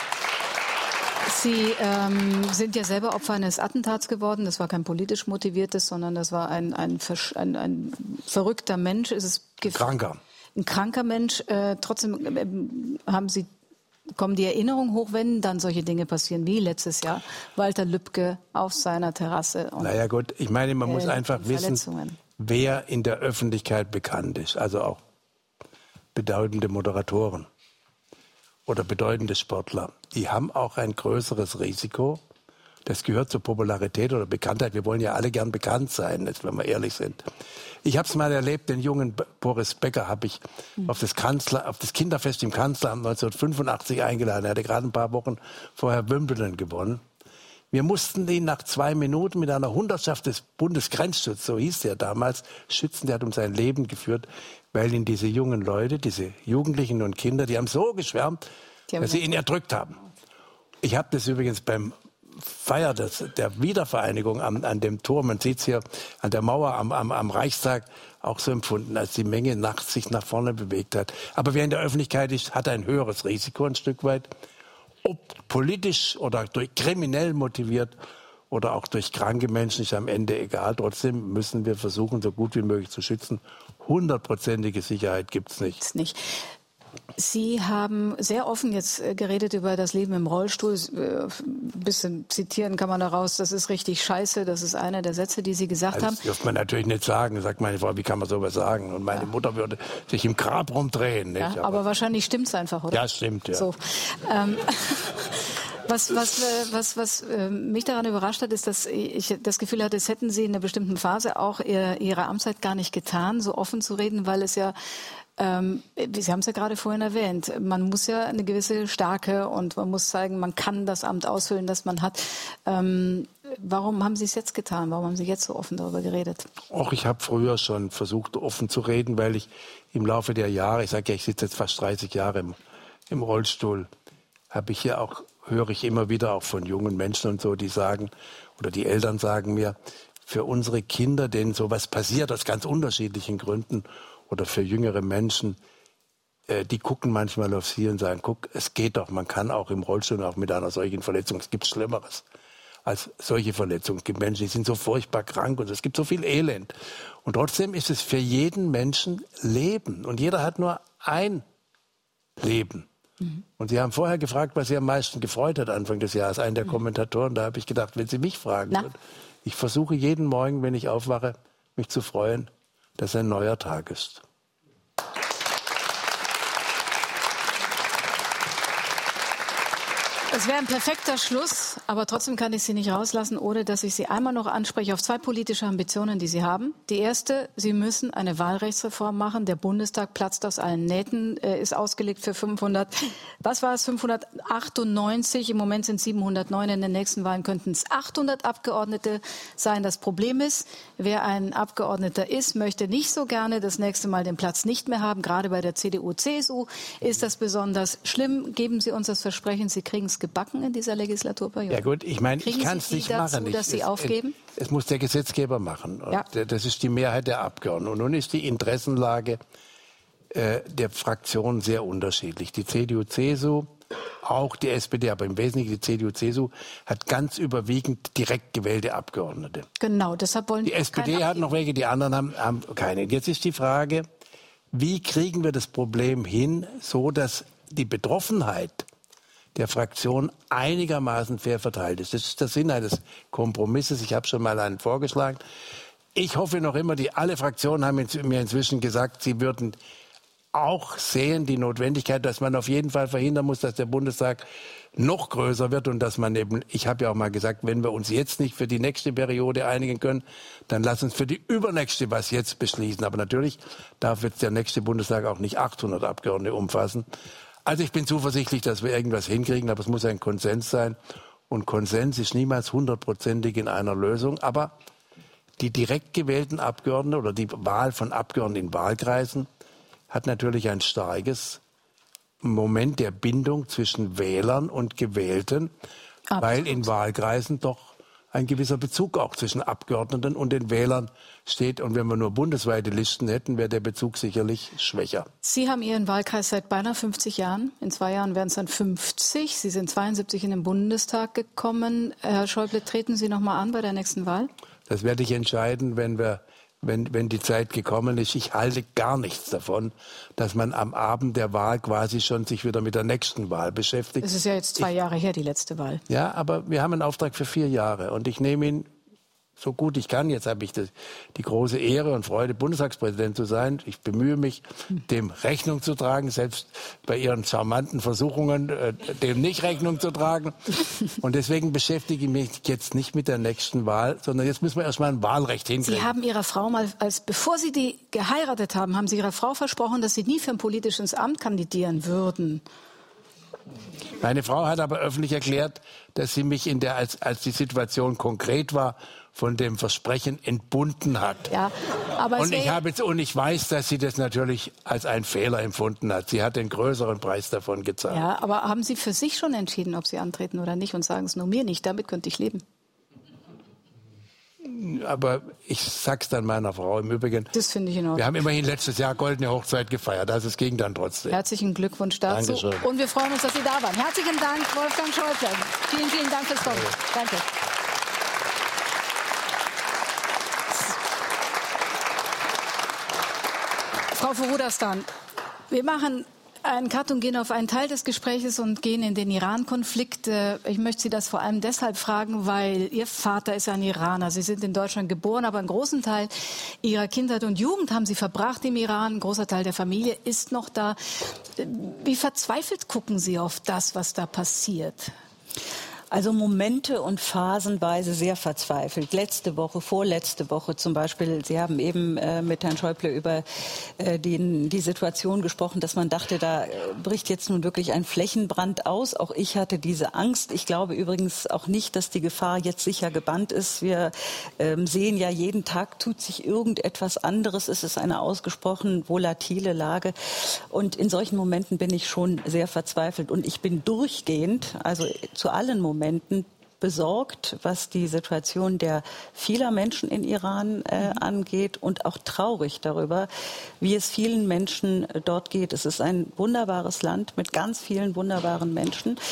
sind ja selber Opfer eines Attentats geworden. Das war kein politisch motiviertes, sondern das war ein verrückter Mensch. Ein kranker Mensch. Trotzdem kommen die Erinnerungen hoch, wenn dann solche Dinge passieren, wie letztes Jahr Walter Lübcke auf seiner Terrasse. Naja gut, ich meine, man muss einfach wissen, wer in der Öffentlichkeit bekannt ist. Also auch bedeutende Moderatoren oder bedeutende Sportler. Die haben auch ein größeres Risiko. Das gehört zur Popularität oder Bekanntheit. Wir wollen ja alle gern bekannt sein, wenn wir ehrlich sind. Ich habe es mal erlebt, den jungen Boris Becker habe ich auf das Kinderfest im Kanzleramt 1985 eingeladen. Er hatte gerade ein paar Wochen vorher Wimbledon gewonnen. Wir mussten ihn nach 2 Minuten mit einer Hundertschaft des Bundesgrenzschutzes, so hieß der damals, schützen. Der hat um sein Leben geführt, weil ihn diese jungen Leute, diese Jugendlichen und Kinder, die haben so geschwärmt, dass sie ihn erdrückt haben. Ich habe das übrigens beim Feier der Wiedervereinigung an dem Tor, man sieht es hier an der Mauer am Reichstag, auch so empfunden, als die Menge nachts sich nach vorne bewegt hat. Aber wer in der Öffentlichkeit ist, hat ein höheres Risiko ein Stück weit. Ob politisch oder durch kriminell motiviert oder auch durch kranke Menschen, ist am Ende egal. Trotzdem müssen wir versuchen, so gut wie möglich zu schützen. 100%ige Sicherheit gibt es nicht. Sie haben sehr offen jetzt geredet über das Leben im Rollstuhl. Ein bisschen zitieren kann man daraus, das ist richtig scheiße. Das ist einer der Sätze, die Sie gesagt haben. Das dürfte man natürlich nicht sagen, sagt meine Frau, wie kann man sowas sagen? Und meine Mutter würde sich im Grab rumdrehen. Nicht? Ja, aber wahrscheinlich stimmt es einfach, oder? Ja, stimmt, ja. So. Was mich daran überrascht hat, ist, dass ich das Gefühl hatte, es hätten Sie in einer bestimmten Phase auch Ihre Amtszeit gar nicht getan, so offen zu reden, weil es ja Sie haben es ja gerade vorhin erwähnt, man muss ja eine gewisse Stärke und man muss zeigen, man kann das Amt ausfüllen, das man hat. Warum haben Sie es jetzt getan? Warum haben Sie jetzt so offen darüber geredet? Ich habe früher schon versucht, offen zu reden, weil ich im Laufe der Jahre, ich sage ja, ich sitze jetzt fast 30 Jahre im Rollstuhl, höre ich immer wieder auch von jungen Menschen und so, die sagen, oder die Eltern sagen mir, für unsere Kinder, denen sowas passiert aus ganz unterschiedlichen Gründen, oder für jüngere Menschen, die gucken manchmal auf Sie und sagen, guck, es geht doch, man kann auch im Rollstuhl, auch mit einer solchen Verletzung, es gibt Schlimmeres als solche Verletzungen. Es gibt Menschen, die sind so furchtbar krank und es gibt so viel Elend. Und trotzdem ist es für jeden Menschen Leben. Und jeder hat nur ein Leben. Und Sie haben vorher gefragt, was Sie am meisten gefreut hat Anfang des Jahres, einen der Kommentatoren. Da habe ich gedacht, wenn Sie mich fragen würden, Ich versuche jeden Morgen, wenn ich aufwache, mich zu freuen, dass ein neuer Tag ist. Es wäre ein perfekter Schluss, aber trotzdem kann ich Sie nicht rauslassen, ohne dass ich Sie einmal noch anspreche auf 2 politische Ambitionen, die Sie haben. Die erste, Sie müssen eine Wahlrechtsreform machen. Der Bundestag platzt aus allen Nähten, ist ausgelegt für 598. Im Moment sind es 709. In den nächsten Wahlen könnten es 800 Abgeordnete sein. Das Problem ist, wer ein Abgeordneter ist, möchte nicht so gerne das nächste Mal den Platz nicht mehr haben. Gerade bei der CDU, CSU ist das besonders schlimm. Geben Sie uns das Versprechen, Sie kriegen es gebacken in dieser Legislaturperiode? Ja gut, ich meine, ich kann es nicht machen. Dass Sie aufgeben? Es muss der Gesetzgeber machen. Ja. Das ist die Mehrheit der Abgeordneten. Und nun ist die Interessenlage der Fraktionen sehr unterschiedlich. Die CDU, CSU, auch die SPD, aber im Wesentlichen die CDU, CSU, hat ganz überwiegend direkt gewählte Abgeordnete. Genau, deshalb wollen die SPD hat noch welche, die anderen haben keine. Jetzt ist die Frage, wie kriegen wir das Problem hin, so dass die Betroffenheit der Fraktion einigermaßen fair verteilt ist. Das ist der Sinn eines Kompromisses. Ich habe schon mal einen vorgeschlagen. Ich hoffe noch immer, alle Fraktionen haben mir inzwischen gesagt, sie würden auch sehen die Notwendigkeit, dass man auf jeden Fall verhindern muss, dass der Bundestag noch größer wird und dass man eben, ich habe ja auch mal gesagt, wenn wir uns jetzt nicht für die nächste Periode einigen können, dann lass uns für die übernächste was jetzt beschließen. Aber natürlich darf jetzt der nächste Bundestag auch nicht 800 Abgeordnete umfassen. Also ich bin zuversichtlich, dass wir irgendwas hinkriegen, aber es muss ein Konsens sein. Und Konsens ist niemals 100%ig in einer Lösung. Aber die direkt gewählten Abgeordneten oder die Wahl von Abgeordneten in Wahlkreisen hat natürlich ein starkes Moment der Bindung zwischen Wählern und Gewählten, weil in Wahlkreisen doch ein gewisser Bezug auch zwischen Abgeordneten und den Wählern steht. Und wenn wir nur bundesweite Listen hätten, wäre der Bezug sicherlich schwächer. Sie haben Ihren Wahlkreis seit beinahe 50 Jahren. In 2 Jahren werden es dann 50. Sie sind 72 in den Bundestag gekommen. Herr Schäuble, treten Sie noch mal an bei der nächsten Wahl? Das werde ich entscheiden, wenn die Zeit gekommen ist. Ich halte gar nichts davon, dass man am Abend der Wahl quasi schon sich wieder mit der nächsten Wahl beschäftigt. Es ist ja jetzt 2 Jahre her, die letzte Wahl. Ja, aber wir haben einen Auftrag für 4 Jahre und ich nehme ihn so gut ich kann. Jetzt habe ich die große Ehre und Freude, Bundestagspräsident zu sein. Ich bemühe mich, dem Rechnung zu tragen, selbst bei Ihren charmanten Versuchungen, dem nicht Rechnung zu tragen. Und deswegen beschäftige ich mich jetzt nicht mit der nächsten Wahl, sondern jetzt müssen wir erstmal ein Wahlrecht hinkriegen. Sie haben Ihrer Frau mal, bevor Sie die geheiratet haben, haben Sie Ihrer Frau versprochen, dass Sie nie für ein politisches Amt kandidieren würden. Meine Frau hat aber öffentlich erklärt, dass sie mich als die Situation konkret war, von dem Versprechen entbunden hat. Ja, aber und ich weiß, dass sie das natürlich als einen Fehler empfunden hat. Sie hat den größeren Preis davon gezahlt. Ja, aber haben Sie für sich schon entschieden, ob Sie antreten oder nicht und sagen es nur mir nicht? Damit könnte ich leben. Aber ich sag's dann meiner Frau im Übrigen. Das finde ich in Ordnung. Wir haben immerhin letztes Jahr Goldene Hochzeit gefeiert. Also es ging dann trotzdem. Herzlichen Glückwunsch dazu. Dankeschön. Und wir freuen uns, dass Sie da waren. Herzlichen Dank, Wolfgang Schäuble. Vielen, vielen Dank fürs Kommen. Danke. Frau Vorudastan, wir machen einen Cut und gehen auf einen Teil des Gesprächs und gehen in den Iran-Konflikt. Ich möchte Sie das vor allem deshalb fragen, weil Ihr Vater ist ein Iraner. Sie sind in Deutschland geboren, aber einen großen Teil Ihrer Kindheit und Jugend haben Sie verbracht im Iran. Ein großer Teil der Familie ist noch da. Wie verzweifelt gucken Sie auf das, was da passiert? Also Momente und phasenweise sehr verzweifelt. Letzte Woche, vorletzte Woche zum Beispiel. Sie haben eben mit Herrn Schäuble über die Situation gesprochen, dass man dachte, da bricht jetzt nun wirklich ein Flächenbrand aus. Auch ich hatte diese Angst. Ich glaube übrigens auch nicht, dass die Gefahr jetzt sicher gebannt ist. Wir sehen ja, jeden Tag tut sich irgendetwas anderes. Es ist eine ausgesprochen volatile Lage. Und in solchen Momenten bin ich schon sehr verzweifelt. Und ich bin durchgehend, also zu allen Momenten, besorgt, was die Situation der vieler Menschen in Iran angeht und auch traurig darüber, wie es vielen Menschen dort geht. Es ist ein wunderbares Land mit ganz vielen wunderbaren Menschen.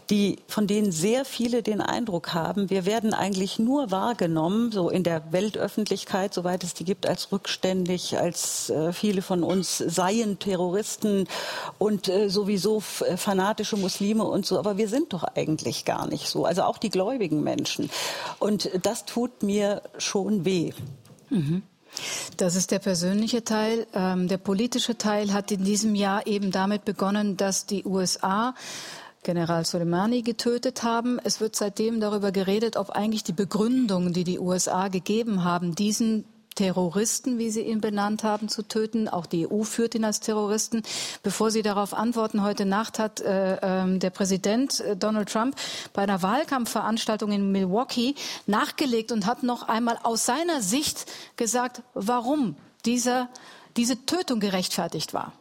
von denen sehr viele den Eindruck haben, wir werden eigentlich nur wahrgenommen, so in der Weltöffentlichkeit, soweit es die gibt, als rückständig, als viele von uns seien Terroristen und sowieso fanatische Muslime und so. Aber wir sind doch eigentlich gar nicht so. Also auch die gläubigen Menschen. Und das tut mir schon weh. Mhm. Das ist der persönliche Teil. Der politische Teil hat in diesem Jahr eben damit begonnen, dass die USA General Soleimani getötet haben. Es wird seitdem darüber geredet, ob eigentlich die Begründung, die die USA gegeben haben, diesen Terroristen, wie Sie ihn benannt haben, zu töten. Auch die EU führt ihn als Terroristen. Bevor Sie darauf antworten, heute Nacht hat der Präsident Donald Trump bei einer Wahlkampfveranstaltung in Milwaukee nachgelegt und hat noch einmal aus seiner Sicht gesagt, warum diese Tötung gerechtfertigt war.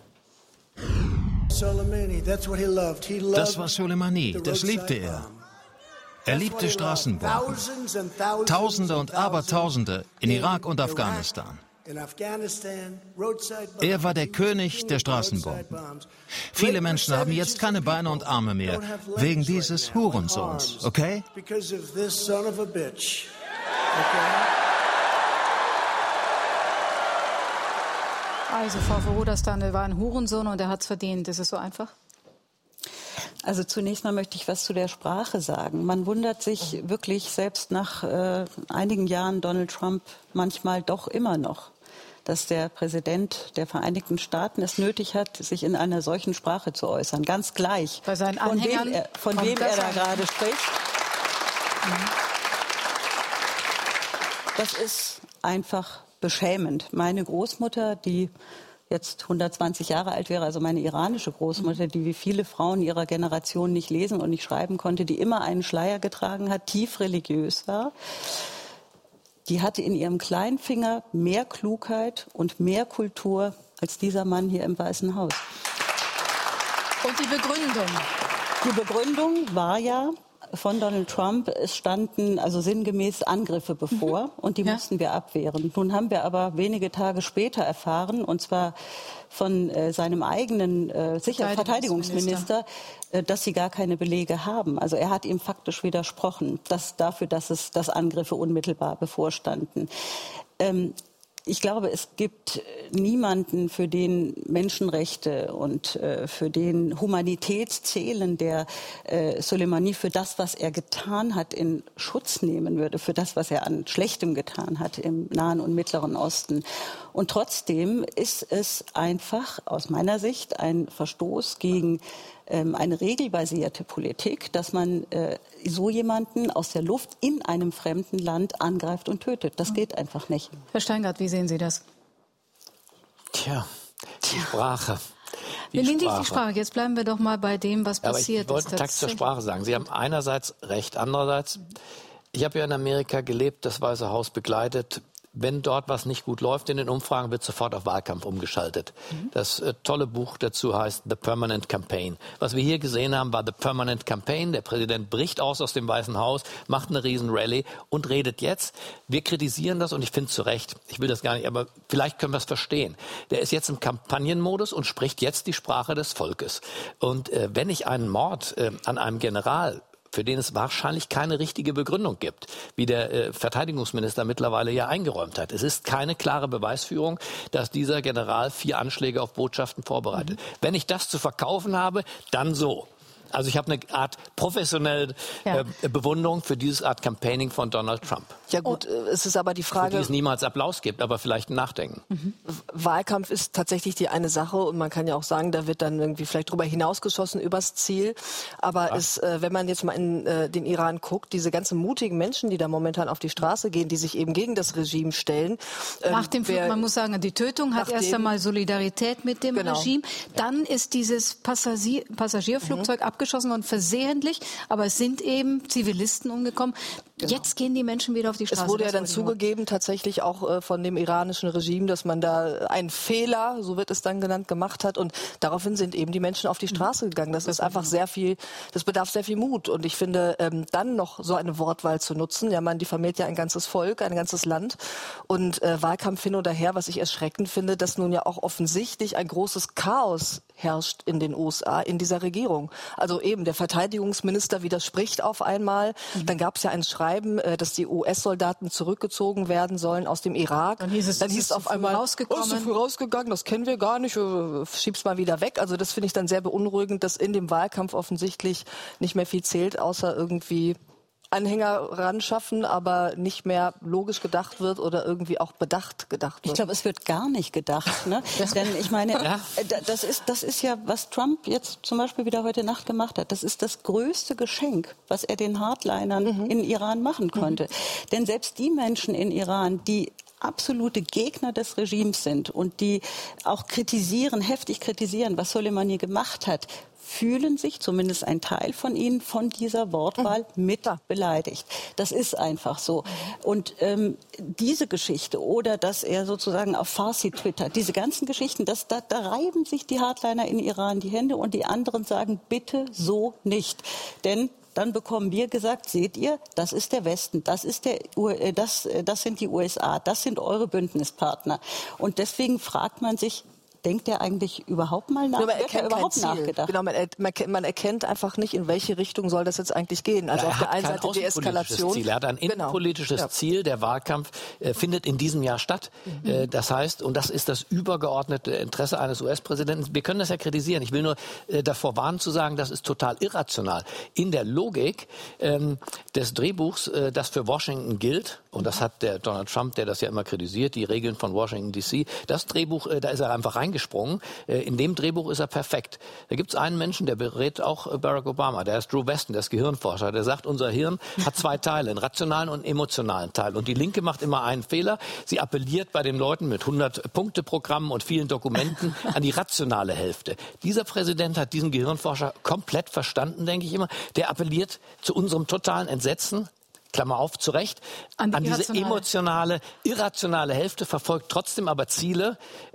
Das war Soleimani, das liebte er. Er liebte Straßenbomben. Tausende und Abertausende in Irak und Afghanistan. Er war der König der Straßenbomben. Viele Menschen haben jetzt keine Beine und Arme mehr, wegen dieses Hurensohns, okay? Also, Frau Verhudestan, er war ein Hurensohn und er hat es verdient. Ist es so einfach? Also zunächst mal möchte ich was zu der Sprache sagen. Man wundert sich wirklich selbst nach einigen Jahren Donald Trump manchmal doch immer noch, dass der Präsident der Vereinigten Staaten es nötig hat, sich in einer solchen Sprache zu äußern. Ganz gleich, bei seinen Anhängern von wem er da gerade spricht. Das ist einfach beschämend. Meine Großmutter, die jetzt 120 Jahre alt wäre, also meine iranische Großmutter, die wie viele Frauen ihrer Generation nicht lesen und nicht schreiben konnte, die immer einen Schleier getragen hat, tief religiös war, die hatte in ihrem kleinen Finger mehr Klugheit und mehr Kultur als dieser Mann hier im Weißen Haus. Und die Begründung? Die Begründung war ja von Donald Trump, es standen also sinngemäß Angriffe bevor und die mussten wir abwehren. Nun haben wir aber wenige Tage später erfahren, und zwar von seinem eigenen Verteidigungsminister, dass sie gar keine Belege haben. Also er hat ihm faktisch widersprochen, dass Angriffe unmittelbar bevorstanden. Ich glaube, es gibt niemanden, für den Menschenrechte und für den Humanität zählen, der Soleimani für das, was er getan hat, in Schutz nehmen würde, für das, was er an Schlechtem getan hat im Nahen und Mittleren Osten. Und trotzdem ist es einfach aus meiner Sicht ein Verstoß gegen eine regelbasierte Politik, dass man so jemanden aus der Luft in einem fremden Land angreift und tötet. Das geht einfach nicht. Herr Steingart, wie sehen Sie das? Tja, die Sprache. Wir nehmen nicht die Sprache. Jetzt bleiben wir doch mal bei dem, was passiert ist. Ich wollte einen Takt zur Sprache sagen. Sie haben einerseits recht, andererseits, ich habe ja in Amerika gelebt, das Weiße Haus begleitet. Wenn dort was nicht gut läuft in den Umfragen, wird sofort auf Wahlkampf umgeschaltet. Das tolle Buch dazu heißt The Permanent Campaign. Was wir hier gesehen haben, war The Permanent Campaign. Der Präsident bricht aus dem Weißen Haus, macht eine riesen Rallye und redet jetzt. Wir kritisieren das und ich finde zu Recht. Ich will das gar nicht, aber vielleicht können wir es verstehen. Der ist jetzt im Kampagnenmodus und spricht jetzt die Sprache des Volkes. Und wenn ich einen Mord an einem General, für den es wahrscheinlich keine richtige Begründung gibt, wie der Verteidigungsminister mittlerweile ja eingeräumt hat. Es ist keine klare Beweisführung, dass dieser General 4 Anschläge auf Botschaften vorbereitet. Wenn ich das zu verkaufen habe, dann so. Also ich habe eine Art professionelle Bewunderung für diese Art Campaigning von Donald Trump. Ja gut, es ist aber die Frage, für die es niemals Applaus gibt, aber vielleicht ein Nachdenken. Wahlkampf ist tatsächlich die eine Sache und man kann ja auch sagen, da wird dann irgendwie vielleicht drüber hinausgeschossen übers Ziel. Aber wenn man jetzt mal in den Iran guckt, diese ganzen mutigen Menschen, die da momentan auf die Straße gehen, die sich eben gegen das Regime stellen. Nach dem Flug, man muss sagen, die Tötung hat erst einmal Solidarität mit dem Regime. Dann ist dieses Passagierflugzeug abgeschossen worden, versehentlich, aber es sind eben Zivilisten umgekommen. Genau. Jetzt gehen die Menschen wieder auf die Straße. Es wurde ja dann zugegeben, tatsächlich auch von dem iranischen Regime, dass man da einen Fehler, so wird es dann genannt, gemacht hat. Und daraufhin sind eben die Menschen auf die Straße gegangen. Das ist einfach sehr viel, das bedarf sehr viel Mut. Und ich finde, dann noch so eine Wortwahl zu nutzen, ja, man diffamiert ja ein ganzes Volk, ein ganzes Land. Und Wahlkampf hin oder her, was ich erschreckend finde, dass nun ja auch offensichtlich ein großes Chaos herrscht in den USA, in dieser Regierung. Also eben, der Verteidigungsminister widerspricht auf einmal. Dann gab es ja ein Schreiben, dass die US-Soldaten zurückgezogen werden sollen aus dem Irak. Dann hieß es auf einmal, ist so früh rausgegangen, das kennen wir gar nicht, schieb's mal wieder weg. Also das finde ich dann sehr beunruhigend, dass in dem Wahlkampf offensichtlich nicht mehr viel zählt, außer irgendwie Anhänger ran schaffen, aber nicht mehr logisch gedacht wird oder irgendwie auch bedacht gedacht wird. Ich glaube, es wird gar nicht gedacht. Ne? Denn ich meine, das ist ja, was Trump jetzt zum Beispiel wieder heute Nacht gemacht hat. Das ist das größte Geschenk, was er den Hardlinern in Iran machen konnte. Denn selbst die Menschen in Iran, die absolute Gegner des Regimes sind und die auch heftig kritisieren, was Soleimani gemacht hat, fühlen sich, zumindest ein Teil von ihnen, von dieser Wortwahl mit beleidigt. Das ist einfach so. Und diese Geschichte oder dass er sozusagen auf Farsi twittert, diese ganzen Geschichten, da reiben sich die Hardliner in Iran die Hände und die anderen sagen, bitte so nicht. Denn dann bekommen wir gesagt, seht ihr, das ist der Westen, das sind die USA, das sind eure Bündnispartner. Und deswegen fragt man sich, denkt er eigentlich überhaupt mal nach? Hat er überhaupt nachgedacht? Genau, man erkennt einfach nicht, in welche Richtung soll das jetzt eigentlich gehen. Also auf der einen Seite Deeskalation. Ziel. Er hat ein innenpolitisches Ziel. Der Wahlkampf findet in diesem Jahr statt. Das heißt, und das ist das übergeordnete Interesse eines US-Präsidenten. Wir können das ja kritisieren. Ich will nur davor warnen zu sagen, das ist total irrational. In der Logik des Drehbuchs, das für Washington gilt, und das hat der Donald Trump, der das ja immer kritisiert, die Regeln von Washington D.C., das Drehbuch, da ist er einfach reingesprungen. In dem Drehbuch ist er perfekt. Da gibt es einen Menschen, der berät auch Barack Obama, der ist Drew Westen, der ist Gehirnforscher, der sagt, unser Hirn hat zwei Teile, einen rationalen und einen emotionalen Teil. Und die Linke macht immer einen Fehler. Sie appelliert bei den Leuten mit 100-Punkte-Programmen und vielen Dokumenten an die rationale Hälfte. Dieser Präsident hat diesen Gehirnforscher komplett verstanden, denke ich immer. Der appelliert zu unserem totalen Entsetzen, Klammer auf, zu Recht, an diese emotionale, irrationale Hälfte, verfolgt trotzdem aber Ziele,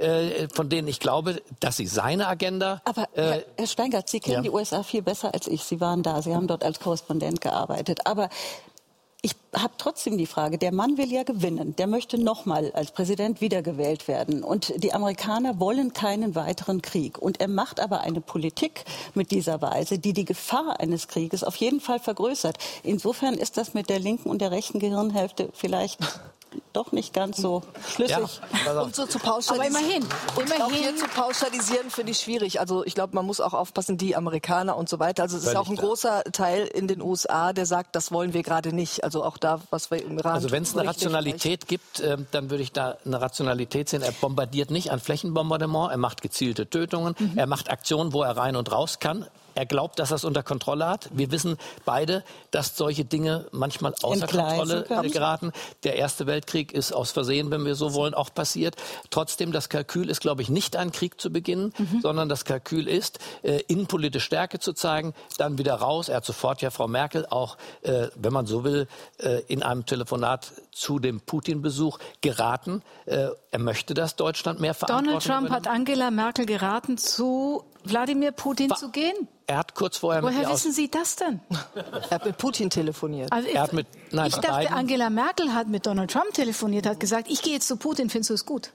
von denen ich glaube, dass sie seine Agenda... Aber Herr Steingart, Sie kennen die USA viel besser als ich. Sie waren da, Sie haben dort als Korrespondent gearbeitet. Aber ich habe trotzdem die Frage, der Mann will ja gewinnen. Der möchte nochmal als Präsident wiedergewählt werden. Und die Amerikaner wollen keinen weiteren Krieg. Und er macht aber eine Politik mit dieser Weise, die die Gefahr eines Krieges auf jeden Fall vergrößert. Insofern ist das mit der linken und der rechten Gehirnhälfte vielleicht doch nicht ganz so schlüssig. Ja, und so zu pauschalisieren. Aber immerhin. Auch hier zu pauschalisieren finde ich schwierig. Also ich glaube, man muss auch aufpassen, die Amerikaner und so weiter. Also es ist auch ein großer Teil in den USA, der sagt, das wollen wir gerade nicht. Also auch da, was wir im Iran... Also wenn es eine Rationalität gibt, dann würde ich da eine Rationalität sehen. Er bombardiert nicht ein Flächenbombardement, er macht gezielte Tötungen, er macht Aktionen, wo er rein und raus kann. Er glaubt, dass er es unter Kontrolle hat. Wir wissen beide, dass solche Dinge manchmal außer Kontrolle geraten. Der Erste Weltkrieg ist aus Versehen, wenn wir so wollen, auch passiert. Trotzdem, das Kalkül ist, glaube ich, nicht ein Krieg zu beginnen, sondern das Kalkül ist, innenpolitische Stärke zu zeigen, dann wieder raus. Er hat sofort ja Frau Merkel auch, wenn man so will, in einem Telefonat zu dem Putin-Besuch geraten. Er möchte, dass Deutschland mehr Verantwortung übernimmt. Donald Trump hat Angela Merkel geraten, zu Wladimir Putin zu gehen? Er hat kurz vorher Woher wissen Sie das denn? Er hat mit Putin telefoniert. Also ich dachte, Angela Merkel hat mit Donald Trump telefoniert, hat gesagt, ich gehe jetzt zu Putin, findest du es gut?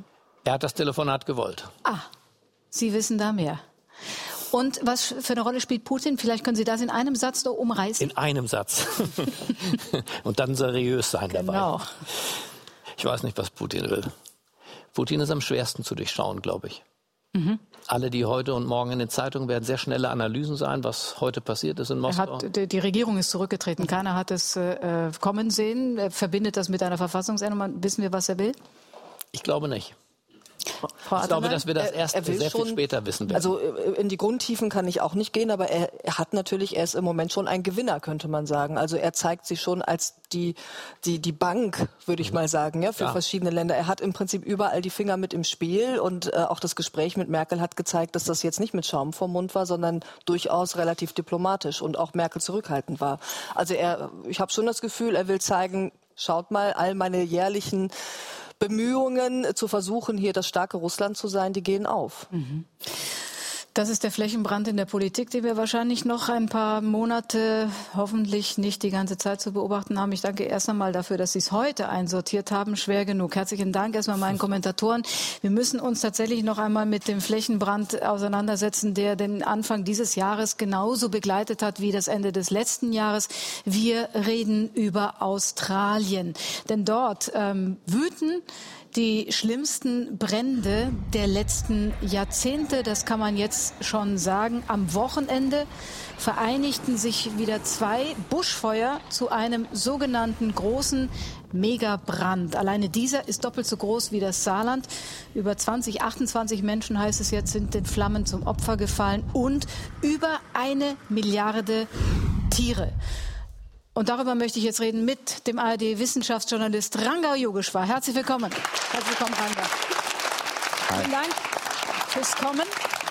Er hat das Telefonat gewollt. Ah, Sie wissen da mehr. Und was für eine Rolle spielt Putin? Vielleicht können Sie das in einem Satz nur umreißen. In einem Satz. Und dann seriös sein dabei. Genau. Ich weiß nicht, was Putin will. Putin ist am schwersten zu durchschauen, glaube ich. Alle, die heute und morgen in den Zeitungen werden sehr schnelle Analysen sein, was heute passiert ist in Moskau. Die Regierung ist zurückgetreten. Keiner hat es kommen sehen. Er verbindet das mit einer Verfassungsänderung. Wissen wir, was er will? Ich glaube nicht. Ich glaube, dass wir das erst sehr viel später wissen werden. Also in die Grundtiefen kann ich auch nicht gehen, aber er ist im Moment schon ein Gewinner, könnte man sagen. Also er zeigt sich schon als die Bank, würde ich mal sagen, ja, für verschiedene Länder. Er hat im Prinzip überall die Finger mit im Spiel und auch das Gespräch mit Merkel hat gezeigt, dass das jetzt nicht mit Schaum vorm Mund war, sondern durchaus relativ diplomatisch und auch Merkel zurückhaltend war. Also ich habe schon das Gefühl, er will zeigen, schaut mal, all meine jährlichen Bemühungen zu versuchen, hier das starke Russland zu sein, die gehen auf. Das ist der Flächenbrand in der Politik, den wir wahrscheinlich noch ein paar Monate, hoffentlich nicht die ganze Zeit zu beobachten haben. Ich danke erst einmal dafür, dass Sie es heute einsortiert haben. Schwer genug. Herzlichen Dank erstmal meinen Kommentatoren. Wir müssen uns tatsächlich noch einmal mit dem Flächenbrand auseinandersetzen, der den Anfang dieses Jahres genauso begleitet hat wie das Ende des letzten Jahres. Wir reden über Australien. Denn dort wüten die schlimmsten Brände der letzten Jahrzehnte, das kann man jetzt schon sagen. Am Wochenende vereinigten sich wieder 2 Buschfeuer zu einem sogenannten großen Megabrand. Alleine dieser ist doppelt so groß wie das Saarland. Über 28 Menschen, heißt es jetzt, sind den Flammen zum Opfer gefallen und über 1 Milliarde Tiere. Und darüber möchte ich jetzt reden mit dem ARD-Wissenschaftsjournalist Ranga Yogeshwar. Herzlich willkommen. Herzlich willkommen, Ranga. Hi. Vielen Dank fürs Kommen.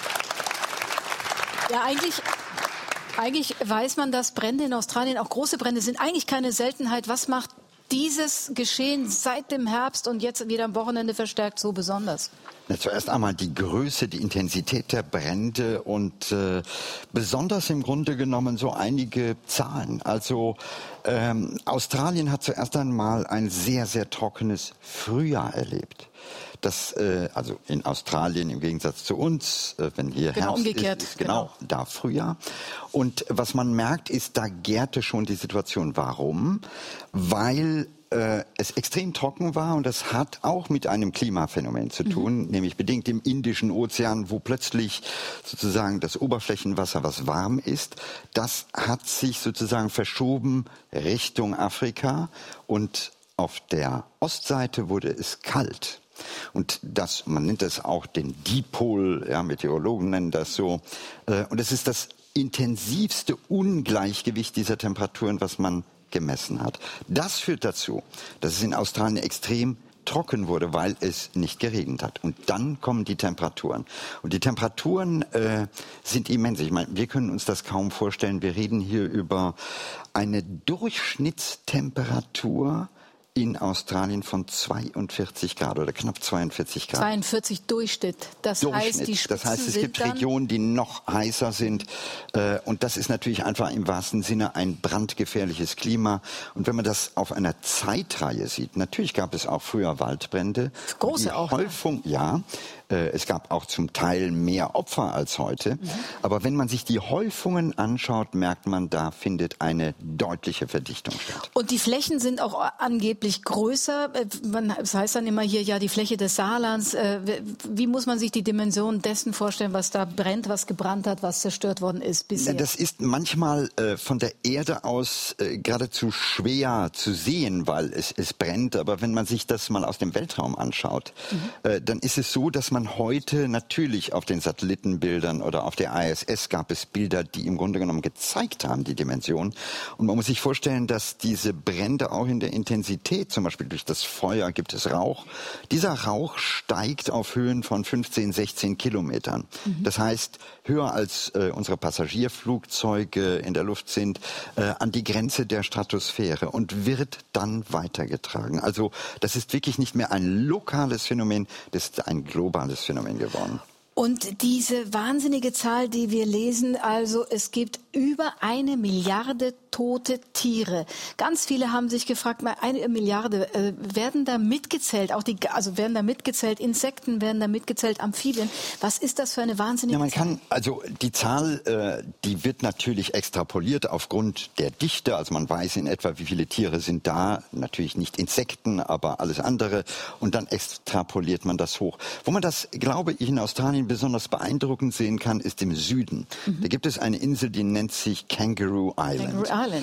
Ja, eigentlich weiß man, dass Brände in Australien, auch große Brände, sind eigentlich keine Seltenheit. Was macht dieses Geschehen seit dem Herbst und jetzt wieder am Wochenende verstärkt so besonders? Zuerst einmal die Größe, die Intensität der Brände und besonders im Grunde genommen so einige Zahlen. Also Australien hat zuerst einmal ein sehr, sehr trockenes Frühjahr erlebt. Das, also in Australien im Gegensatz zu uns, wenn hier genau, Herbst umgekehrt, ist genau da Frühjahr. Und was man merkt, ist, da gärte schon die Situation. Warum? Weil es extrem trocken war und das hat auch mit einem Klimaphänomen zu tun, nämlich bedingt im Indischen Ozean, wo plötzlich sozusagen das Oberflächenwasser, was warm ist, das hat sich sozusagen verschoben Richtung Afrika und auf der Ostseite wurde es kalt. Und das, man nennt das auch den Dipol, ja, Meteorologen nennen das so. Und es ist das intensivste Ungleichgewicht dieser Temperaturen, was man gemessen hat. Das führt dazu, dass es in Australien extrem trocken wurde, weil es nicht geregnet hat. Und dann kommen die Temperaturen. Und die Temperaturen sind immens. Ich meine, wir können uns das kaum vorstellen. Wir reden hier über eine Durchschnittstemperatur in Australien von 42 Grad oder knapp 42 Grad. 42 Durchschnitt. Das heißt, die Spitzen das heißt, es gibt Regionen, die noch heißer sind. Und das ist natürlich einfach im wahrsten Sinne ein brandgefährliches Klima. Und wenn man das auf einer Zeitreihe sieht, natürlich gab es auch früher Waldbrände. Große auch. Häufung, ja. Es gab auch zum Teil mehr Opfer als heute. Aber wenn man sich die Häufungen anschaut, merkt man, da findet eine deutliche Verdichtung statt. Und die Flächen sind auch angeblich größer. Es heißt dann immer hier, ja, die Fläche des Saarlands. Wie muss man sich die Dimension dessen vorstellen, was da brennt, was gebrannt hat, was zerstört worden ist bisher? Das ist manchmal von der Erde aus geradezu schwer zu sehen, weil es brennt. Aber wenn man sich das mal aus dem Weltraum anschaut, dann ist es so, dass man heute natürlich auf den Satellitenbildern oder auf der ISS gab es Bilder, die im Grunde genommen gezeigt haben, die Dimension. Und man muss sich vorstellen, dass diese Brände auch in der Intensität, zum Beispiel durch das Feuer gibt es Rauch, dieser Rauch steigt auf Höhen von 15, 16 Kilometern. Das heißt, höher als unsere Passagierflugzeuge in der Luft sind, an die Grenze der Stratosphäre und wird dann weitergetragen. Also das ist wirklich nicht mehr ein lokales Phänomen, das ist ein globales Phänomen geworden. Und diese wahnsinnige Zahl, die wir lesen, also es gibt über 1 Milliarde tote Tiere. Ganz viele haben sich gefragt, mal 1 Milliarde, werden da mitgezählt, werden da mitgezählt Insekten, werden da mitgezählt Amphibien? Was ist das für eine wahnsinnige Zahl? Also die Zahl, die wird natürlich extrapoliert aufgrund der Dichte. Also man weiß in etwa, wie viele Tiere sind da. Natürlich nicht Insekten, aber alles andere. Und dann extrapoliert man das hoch. Wo man das, glaube ich, in Australien besonders beeindruckend sehen kann, ist im Süden. Da gibt es eine Insel, die nennt sich Kangaroo Island. Kangaroo Island, ja. Und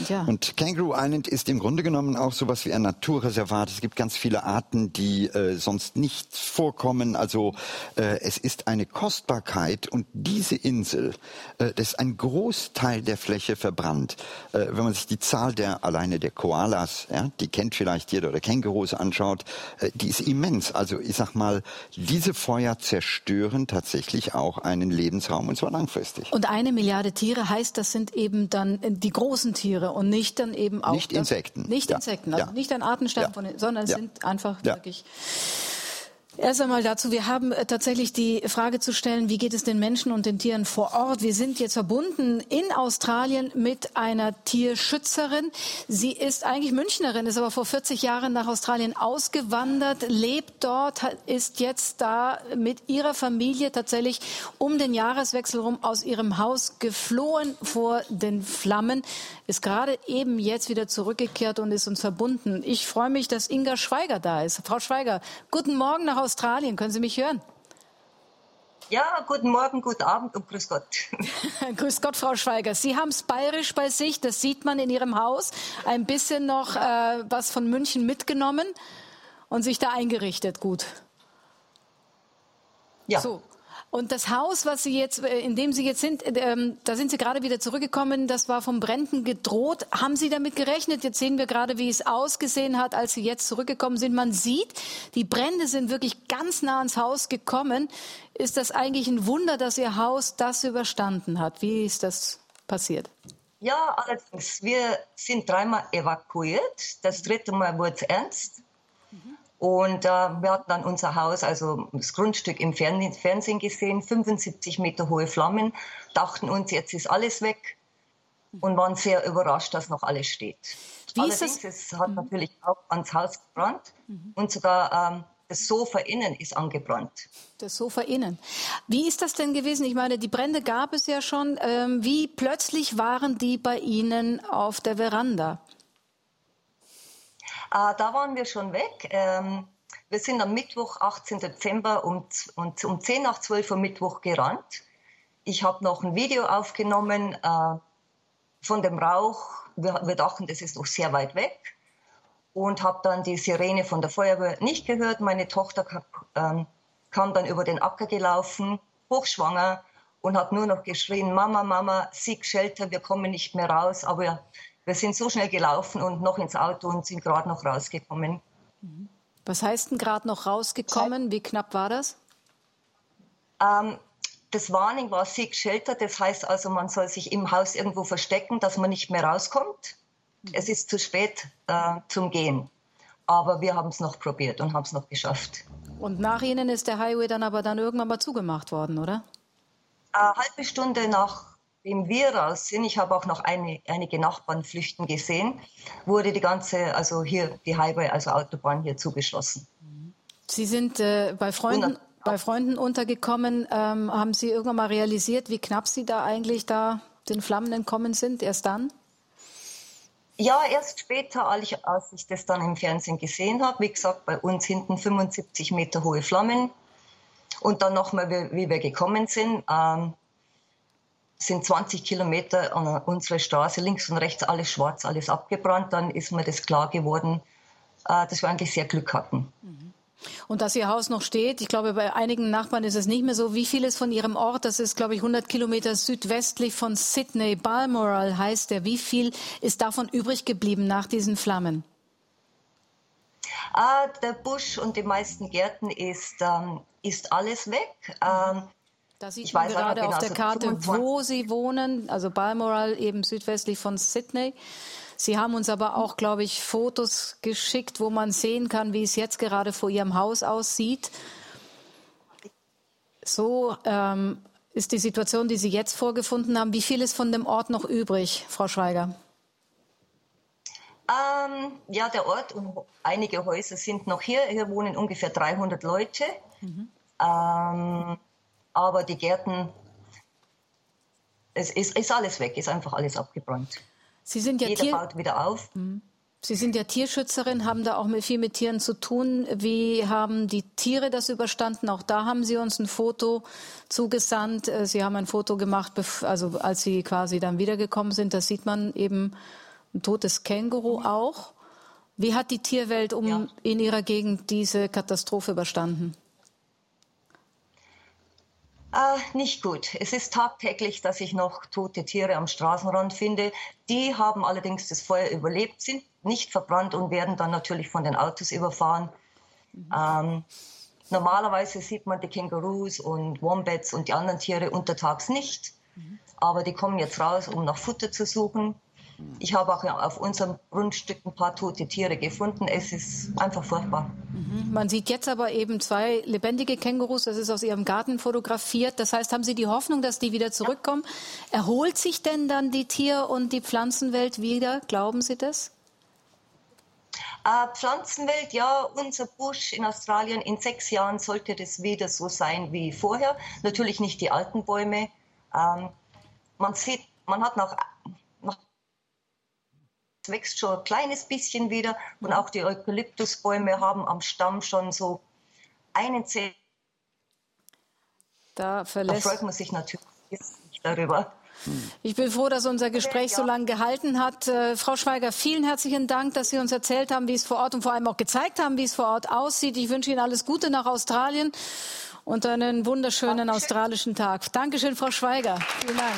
Und Kangaroo Island ist im Grunde genommen auch sowas wie ein Naturreservat. Es gibt ganz viele Arten, die sonst nicht vorkommen. Also es ist eine Kostbarkeit und diese Insel, das ist ein Großteil der Fläche verbrannt. Wenn man sich die Zahl alleine der Koalas, ja, die kennt vielleicht jeder, oder Kängurus anschaut, die ist immens. Also ich sag mal, diese Feuer zerstören tatsächlich auch einen Lebensraum, und zwar langfristig. Und 1 Milliarde Tiere heißt, das sind eben dann die großen Tiere und nicht dann eben auch... Nicht Insekten. Nicht Insekten, also nicht ein Artensterben, sondern es sind einfach wirklich... Erst einmal dazu, wir haben tatsächlich die Frage zu stellen, wie geht es den Menschen und den Tieren vor Ort? Wir sind jetzt verbunden in Australien mit einer Tierschützerin. Sie ist eigentlich Münchnerin, ist aber vor 40 Jahren nach Australien ausgewandert, lebt dort, ist jetzt da mit ihrer Familie tatsächlich um den Jahreswechsel rum aus ihrem Haus geflohen vor den Flammen, ist gerade eben jetzt wieder zurückgekehrt und ist uns verbunden. Ich freue mich, dass Inga Schweiger da ist. Frau Schweiger, guten Morgen nach Australien. Können Sie mich hören? Ja, guten Morgen, guten Abend und grüß Gott. Grüß Gott, Frau Schweiger. Sie haben es bayerisch bei sich, das sieht man in Ihrem Haus. Ein bisschen noch was von München mitgenommen und sich da eingerichtet. Gut. Ja. So. Und das Haus, was Sie jetzt, in dem Sie jetzt sind, da sind Sie gerade wieder zurückgekommen, das war vom Bränden gedroht. Haben Sie damit gerechnet? Jetzt sehen wir gerade, wie es ausgesehen hat, als Sie jetzt zurückgekommen sind. Man sieht, die Brände sind wirklich ganz nah ans Haus gekommen. Ist das eigentlich ein Wunder, dass Ihr Haus das überstanden hat? Wie ist das passiert? Ja, allerdings, wir sind 3-mal evakuiert. Das 3. Mal wurde es ernst. Und wir hatten dann unser Haus, also das Grundstück im Fernsehen gesehen, 75 Meter hohe Flammen, dachten uns, jetzt ist alles weg und waren sehr überrascht, dass noch alles steht. Allerdings, es hat natürlich auch ans Haus gebrannt und sogar das Sofa innen ist angebrannt. Das Sofa innen. Wie ist das denn gewesen? Ich meine, die Brände gab es ja schon. Wie plötzlich waren die bei Ihnen auf der Veranda? Da waren wir schon weg. Wir sind am Mittwoch, 18. Dezember um 10 nach 12 Uhr Mittwoch gerannt. Ich habe noch ein Video aufgenommen von dem Rauch. Wir dachten, das ist noch sehr weit weg. Und habe dann die Sirene von der Feuerwehr nicht gehört. Meine Tochter kam dann über den Acker gelaufen, hochschwanger, und hat nur noch geschrien, Mama, Mama, seek shelter, wir kommen nicht mehr raus. Aber wir sind so schnell gelaufen und noch ins Auto und sind gerade noch rausgekommen. Was heißt denn gerade noch rausgekommen? Wie knapp war das? Das Warning war Seek Shelter. Das heißt also, man soll sich im Haus irgendwo verstecken, dass man nicht mehr rauskommt. Es ist zu spät zum Gehen. Aber wir haben es noch probiert und haben es noch geschafft. Und nach Ihnen ist der Highway dann aber irgendwann mal zugemacht worden, oder? Eine halbe Stunde nachdem wir raus sind, ich habe auch noch einige Nachbarn flüchten gesehen, wurde die ganze, also hier die Highway, also Autobahn hier zugeschlossen. Sie sind bei Freunden untergekommen. Haben Sie irgendwann mal realisiert, wie knapp Sie da eigentlich den Flammen entkommen sind? Erst dann? Ja, erst später, als ich das dann im Fernsehen gesehen habe. Wie gesagt, bei uns hinten 75 Meter hohe Flammen. Und dann nochmal, wie wir gekommen sind, sind 20 Kilometer an unserer Straße, links und rechts alles schwarz, alles abgebrannt. Dann ist mir das klar geworden, dass wir eigentlich sehr Glück hatten. Und dass Ihr Haus noch steht, ich glaube, bei einigen Nachbarn ist es nicht mehr so. Wie viel ist von Ihrem Ort, das ist, glaube ich, 100 Kilometer südwestlich von Sydney, Balmoral heißt der, wie viel ist davon übrig geblieben nach diesen Flammen? Der Busch und die meisten Gärten ist alles weg. Da sieht man gerade genau auf der Karte, wo Sie wohnen, also Balmoral, eben südwestlich von Sydney. Sie haben uns aber auch, glaube ich, Fotos geschickt, wo man sehen kann, wie es jetzt gerade vor Ihrem Haus aussieht. So ist die Situation, die Sie jetzt vorgefunden haben. Wie viel ist von dem Ort noch übrig, Frau Schweiger? Ja, der Ort und einige Häuser sind noch hier. Hier wohnen ungefähr 300 Leute. Aber die Gärten, es ist alles weg, ist einfach alles abgebrannt. Sie sind ja Jeder baut wieder auf. Sie sind ja Tierschützerin, haben da auch viel mit Tieren zu tun. Wie haben die Tiere das überstanden? Auch da haben Sie uns ein Foto zugesandt. Sie haben ein Foto gemacht, also als Sie quasi dann wiedergekommen sind. Da sieht man eben, ein totes Känguru auch. Wie hat die Tierwelt in ihrer Gegend diese Katastrophe überstanden? Nicht gut. Es ist tagtäglich, dass ich noch tote Tiere am Straßenrand finde. Die haben allerdings das Feuer überlebt, sind nicht verbrannt und werden dann natürlich von den Autos überfahren. Normalerweise sieht man die Kängurus und Wombats und die anderen Tiere untertags nicht. Aber die kommen jetzt raus, um nach Futter zu suchen. Ich habe auch auf unserem Grundstück ein paar tote Tiere gefunden. Es ist einfach furchtbar. Man sieht jetzt aber eben 2 lebendige Kängurus. Das ist aus Ihrem Garten fotografiert. Das heißt, haben Sie die Hoffnung, dass die wieder zurückkommen? Ja. Erholt sich denn dann die Tier- und die Pflanzenwelt wieder? Glauben Sie das? Pflanzenwelt, ja, unser Busch in Australien, in 6 Jahren sollte das wieder so sein wie vorher. Natürlich nicht die alten Bäume. Man hat noch... Es wächst schon ein kleines bisschen wieder und auch die Eukalyptusbäume haben am Stamm schon so einen Zeh. Da freut man sich natürlich darüber. Ich bin froh, dass unser Gespräch so lange gehalten hat. Frau Schweiger, vielen herzlichen Dank, dass Sie uns erzählt haben, wie es vor Ort und vor allem auch gezeigt haben, wie es vor Ort aussieht. Ich wünsche Ihnen alles Gute nach Australien und einen wunderschönen australischen Tag. Dankeschön, Frau Schweiger. Vielen Dank.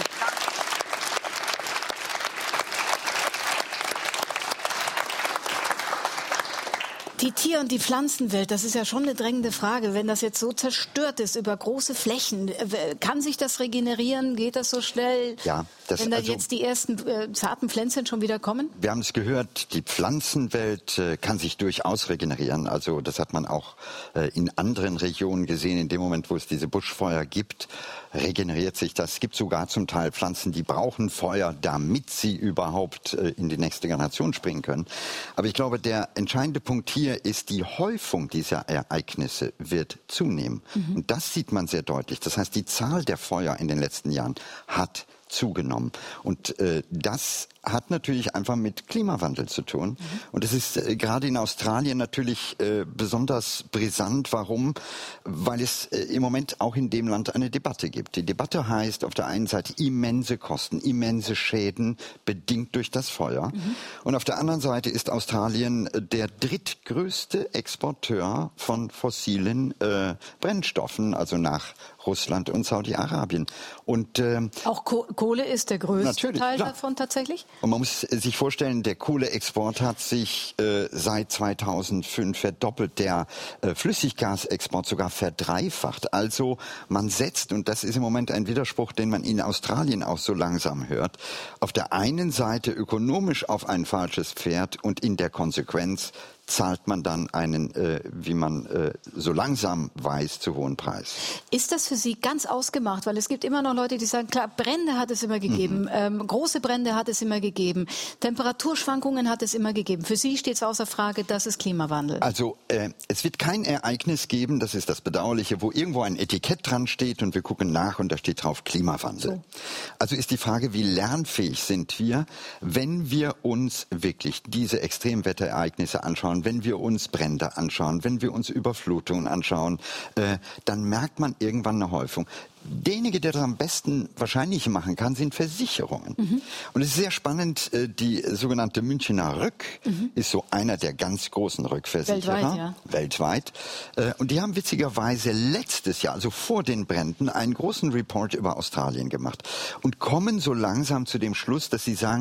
Die Tier- und die Pflanzenwelt, das ist ja schon eine drängende Frage. Wenn das jetzt so zerstört ist über große Flächen, kann sich das regenerieren? Geht das so schnell? Ja, wenn da jetzt die ersten zarten Pflänzchen schon wieder kommen? Wir haben es gehört, die Pflanzenwelt kann sich durchaus regenerieren. Also das hat man auch in anderen Regionen gesehen. In dem Moment, wo es diese Buschfeuer gibt, regeneriert sich das. Es gibt sogar zum Teil Pflanzen, die brauchen Feuer, damit sie überhaupt in die nächste Generation springen können. Aber ich glaube, der entscheidende Punkt hier ist, die Häufung dieser Ereignisse wird zunehmen. Und das sieht man sehr deutlich. Das heißt, die Zahl der Feuer in den letzten Jahren hat zugenommen. Und das hat natürlich einfach mit Klimawandel zu tun. Und es ist gerade in Australien natürlich besonders brisant. Warum? Weil es im Moment auch in dem Land eine Debatte gibt. Die Debatte heißt auf der einen Seite immense Kosten, immense Schäden bedingt durch das Feuer. Und auf der anderen Seite ist Australien der drittgrößte Exporteur von fossilen Brennstoffen, also nach Russland und Saudi-Arabien. Und auch Kohle ist der größte Teil davon tatsächlich? Und man muss sich vorstellen, der Kohleexport hat sich seit 2005 verdoppelt, der Flüssiggasexport sogar verdreifacht. Also man setzt, und das ist im Moment ein Widerspruch, den man in Australien auch so langsam hört, auf der einen Seite ökonomisch auf ein falsches Pferd und in der Konsequenz zahlt man dann einen, wie man so langsam weiß, zu hohen Preis. Ist das für Sie ganz ausgemacht? Weil es gibt immer noch Leute, die sagen, klar, Brände hat es immer gegeben, große Brände hat es immer gegeben, Temperaturschwankungen hat es immer gegeben. Für Sie steht es außer Frage, das ist Klimawandel. Also es wird kein Ereignis geben, das ist das Bedauerliche, wo irgendwo ein Etikett dran steht und wir gucken nach und da steht drauf Klimawandel. So. Also ist die Frage, wie lernfähig sind wir, wenn wir uns wirklich diese Extremwetterereignisse anschauen, wenn wir uns Brände anschauen, wenn wir uns Überflutungen anschauen, dann merkt man irgendwann eine Häufung. Derjenige, der das am besten wahrscheinlich machen kann, sind Versicherungen. Und es ist sehr spannend, die sogenannte Münchener Rück ist so einer der ganz großen Rückversicherer weltweit. Und die haben witzigerweise letztes Jahr, also vor den Bränden, einen großen Report über Australien gemacht und kommen so langsam zu dem Schluss, dass sie sagen,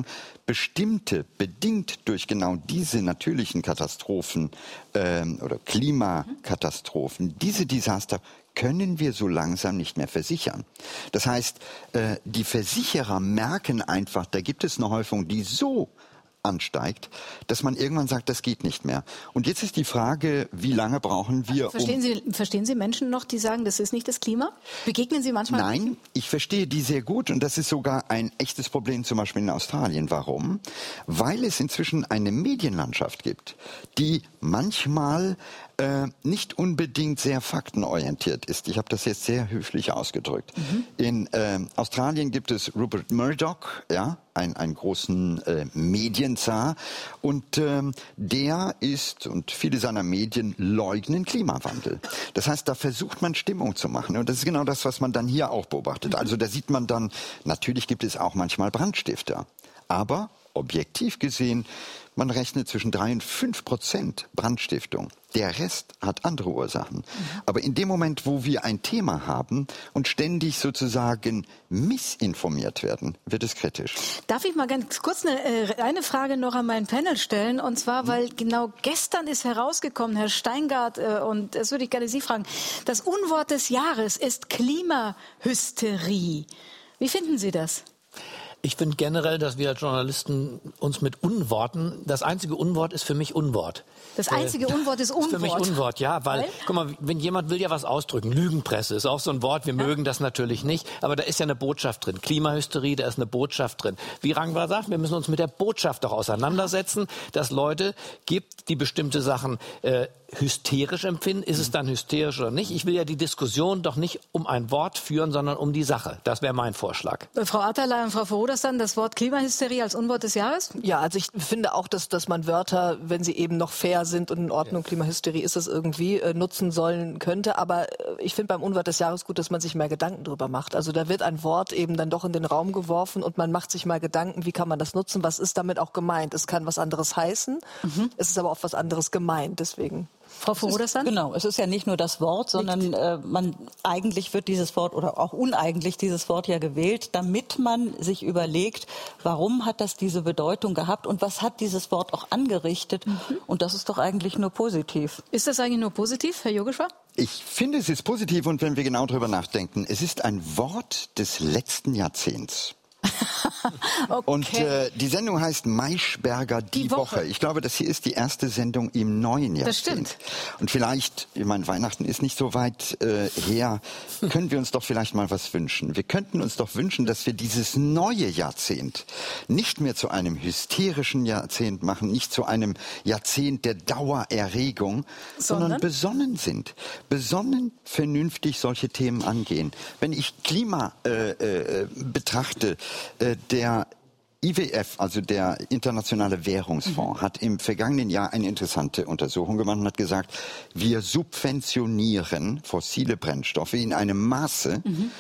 bedingt durch genau diese natürlichen Katastrophen oder Klimakatastrophen, diese Desaster, können wir so langsam nicht mehr versichern. Das heißt, die Versicherer merken einfach, da gibt es eine Häufung, die so ansteigt, dass man irgendwann sagt, das geht nicht mehr. Und jetzt ist die Frage, wie lange brauchen wir, Verstehen Sie Menschen noch, die sagen, das ist nicht das Klima? Begegnen Sie manchmal? Nein, ich verstehe die sehr gut und das ist sogar ein echtes Problem zum Beispiel in Australien. Warum? Weil es inzwischen eine Medienlandschaft gibt, die manchmal nicht unbedingt sehr faktenorientiert ist. Ich habe das jetzt sehr höflich ausgedrückt. In Australien gibt es Rupert Murdoch, ja, einen großen Medienzar und der ist und viele seiner Medien leugnen Klimawandel. Das heißt, da versucht man Stimmung zu machen und das ist genau das, was man dann hier auch beobachtet. Also da sieht man dann, natürlich gibt es auch manchmal Brandstifter, aber objektiv gesehen, man rechnet zwischen 3 und 5% Brandstiftung. Der Rest hat andere Ursachen. Aber in dem Moment, wo wir ein Thema haben und ständig sozusagen missinformiert werden, wird es kritisch. Darf ich mal ganz kurz eine Frage noch an mein Panel stellen? Und zwar, weil genau gestern ist herausgekommen, Herr Steingart, und das würde ich gerne Sie fragen, das Unwort des Jahres ist Klimahysterie. Wie finden Sie das? Ich finde generell, dass wir als Journalisten uns mit Unworten, das einzige Unwort ist für mich Unwort. Das einzige Unwort ist Unwort? Ist für mich Unwort, ja, weil, guck mal, wenn jemand will ja was ausdrücken, Lügenpresse ist auch so ein Wort, wir mögen das natürlich nicht, aber da ist ja eine Botschaft drin. Klimahysterie, da ist eine Botschaft drin. Wie Rangwar sagt, wir müssen uns mit der Botschaft doch auseinandersetzen, dass Leute gibt, die bestimmte Sachen hysterisch empfinden. Ist es dann hysterisch oder nicht? Ich will ja die Diskussion doch nicht um ein Wort führen, sondern um die Sache. Das wäre mein Vorschlag. Frau Atalay und Frau Verhofstadt, das Wort Klimahysterie als Unwort des Jahres? Ja, also ich finde auch, dass man Wörter, wenn sie eben noch fair sind und in Ordnung, Klimahysterie ist es irgendwie, nutzen sollen könnte. Aber ich finde beim Unwort des Jahres gut, dass man sich mehr Gedanken drüber macht. Also da wird ein Wort eben dann doch in den Raum geworfen und man macht sich mal Gedanken, wie kann man das nutzen, was ist damit auch gemeint. Es kann was anderes heißen, es ist aber auch was anderes gemeint, deswegen. Frau Verhofstadt? Genau, es ist ja nicht nur das Wort, sondern eigentlich wird dieses Wort oder auch uneigentlich dieses Wort ja gewählt, damit man sich überlegt, warum hat das diese Bedeutung gehabt und was hat dieses Wort auch angerichtet? Und das ist doch eigentlich nur positiv. Ist das eigentlich nur positiv, Herr Yogeshwar? Ich finde, es ist positiv und wenn wir genau darüber nachdenken, es ist ein Wort des letzten Jahrzehnts. Okay. Und die Sendung heißt Maischberger die Woche. Ich glaube, das hier ist die erste Sendung im neuen Jahrzehnt. Das stimmt. Und vielleicht, ich meine, Weihnachten ist nicht so weit her, können wir uns doch vielleicht mal was wünschen. Wir könnten uns doch wünschen, dass wir dieses neue Jahrzehnt nicht mehr zu einem hysterischen Jahrzehnt machen, nicht zu einem Jahrzehnt der Dauererregung, sondern besonnen sind. Besonnen, vernünftig solche Themen angehen. Wenn ich Klima betrachte, der IWF, also der Internationale Währungsfonds, hat im vergangenen Jahr eine interessante Untersuchung gemacht und hat gesagt, wir subventionieren fossile Brennstoffe in einem Maße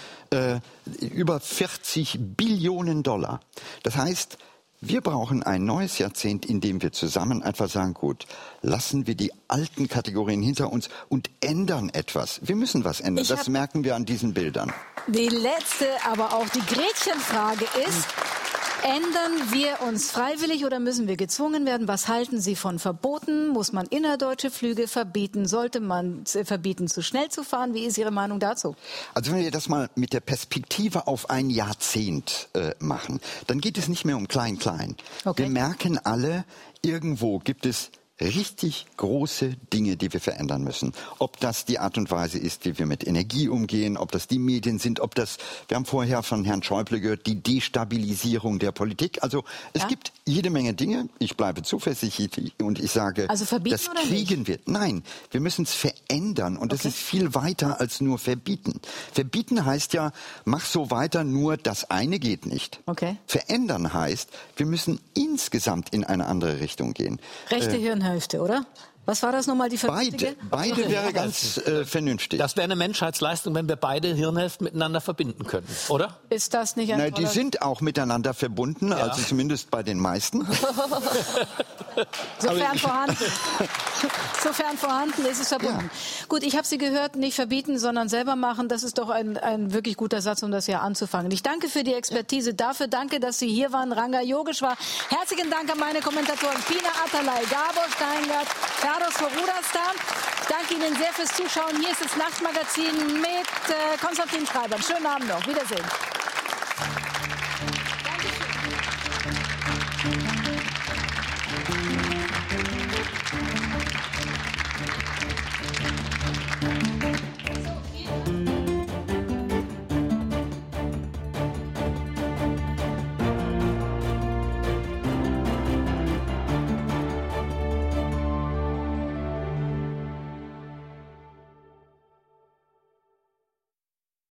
über 40 Billionen $. Das heißt, wir brauchen ein neues Jahrzehnt, in dem wir zusammen einfach sagen, gut, lassen wir die alten Kategorien hinter uns und ändern etwas. Wir müssen was ändern. Das merken wir an diesen Bildern. Die letzte, aber auch die Gretchenfrage ist, ändern wir uns freiwillig oder müssen wir gezwungen werden? Was halten Sie von Verboten? Muss man innerdeutsche Flüge verbieten? Sollte man verbieten, zu schnell zu fahren? Wie ist Ihre Meinung dazu? Also wenn wir das mal mit der Perspektive auf ein Jahrzehnt machen, dann geht es nicht mehr um Klein-Klein. Okay. Wir merken alle, irgendwo gibt es richtig große Dinge, die wir verändern müssen. Ob das die Art und Weise ist, wie wir mit Energie umgehen, ob das die Medien sind, ob das, wir haben vorher von Herrn Schäuble gehört, die Destabilisierung der Politik. Also es gibt jede Menge Dinge. Ich bleibe zuversichtlich und ich sage, das kriegen wir. Nein, wir müssen es verändern und das ist viel weiter als nur verbieten. Verbieten heißt ja, mach so weiter, nur das eine geht nicht. Verändern heißt, wir müssen insgesamt in eine andere Richtung gehen. Rechte Hirnhälfte, oder? Was war das nochmal, die vernünftige? Beide wäre ganz vernünftig. Das wäre eine Menschheitsleistung, wenn wir beide Hirnhälften miteinander verbinden könnten, oder? Ist das nicht ein Die sind auch miteinander verbunden, also zumindest bei den meisten. Sofern vorhanden ist es verbunden. Ja. Gut, ich habe Sie gehört, nicht verbieten, sondern selber machen. Das ist doch ein wirklich guter Satz, um das Jahr anzufangen. Ich danke für die Expertise. Dafür danke, dass Sie hier waren, Ranga Yogeshwar. Herzlichen Dank an meine Kommentatoren Pina Atalay, Gabor Steingart, Carlos Verhofstadt. Ich danke Ihnen sehr fürs Zuschauen. Hier ist das Nachtmagazin mit Konstantin Schreiber. Schönen Abend noch. Wiedersehen. Dankeschön.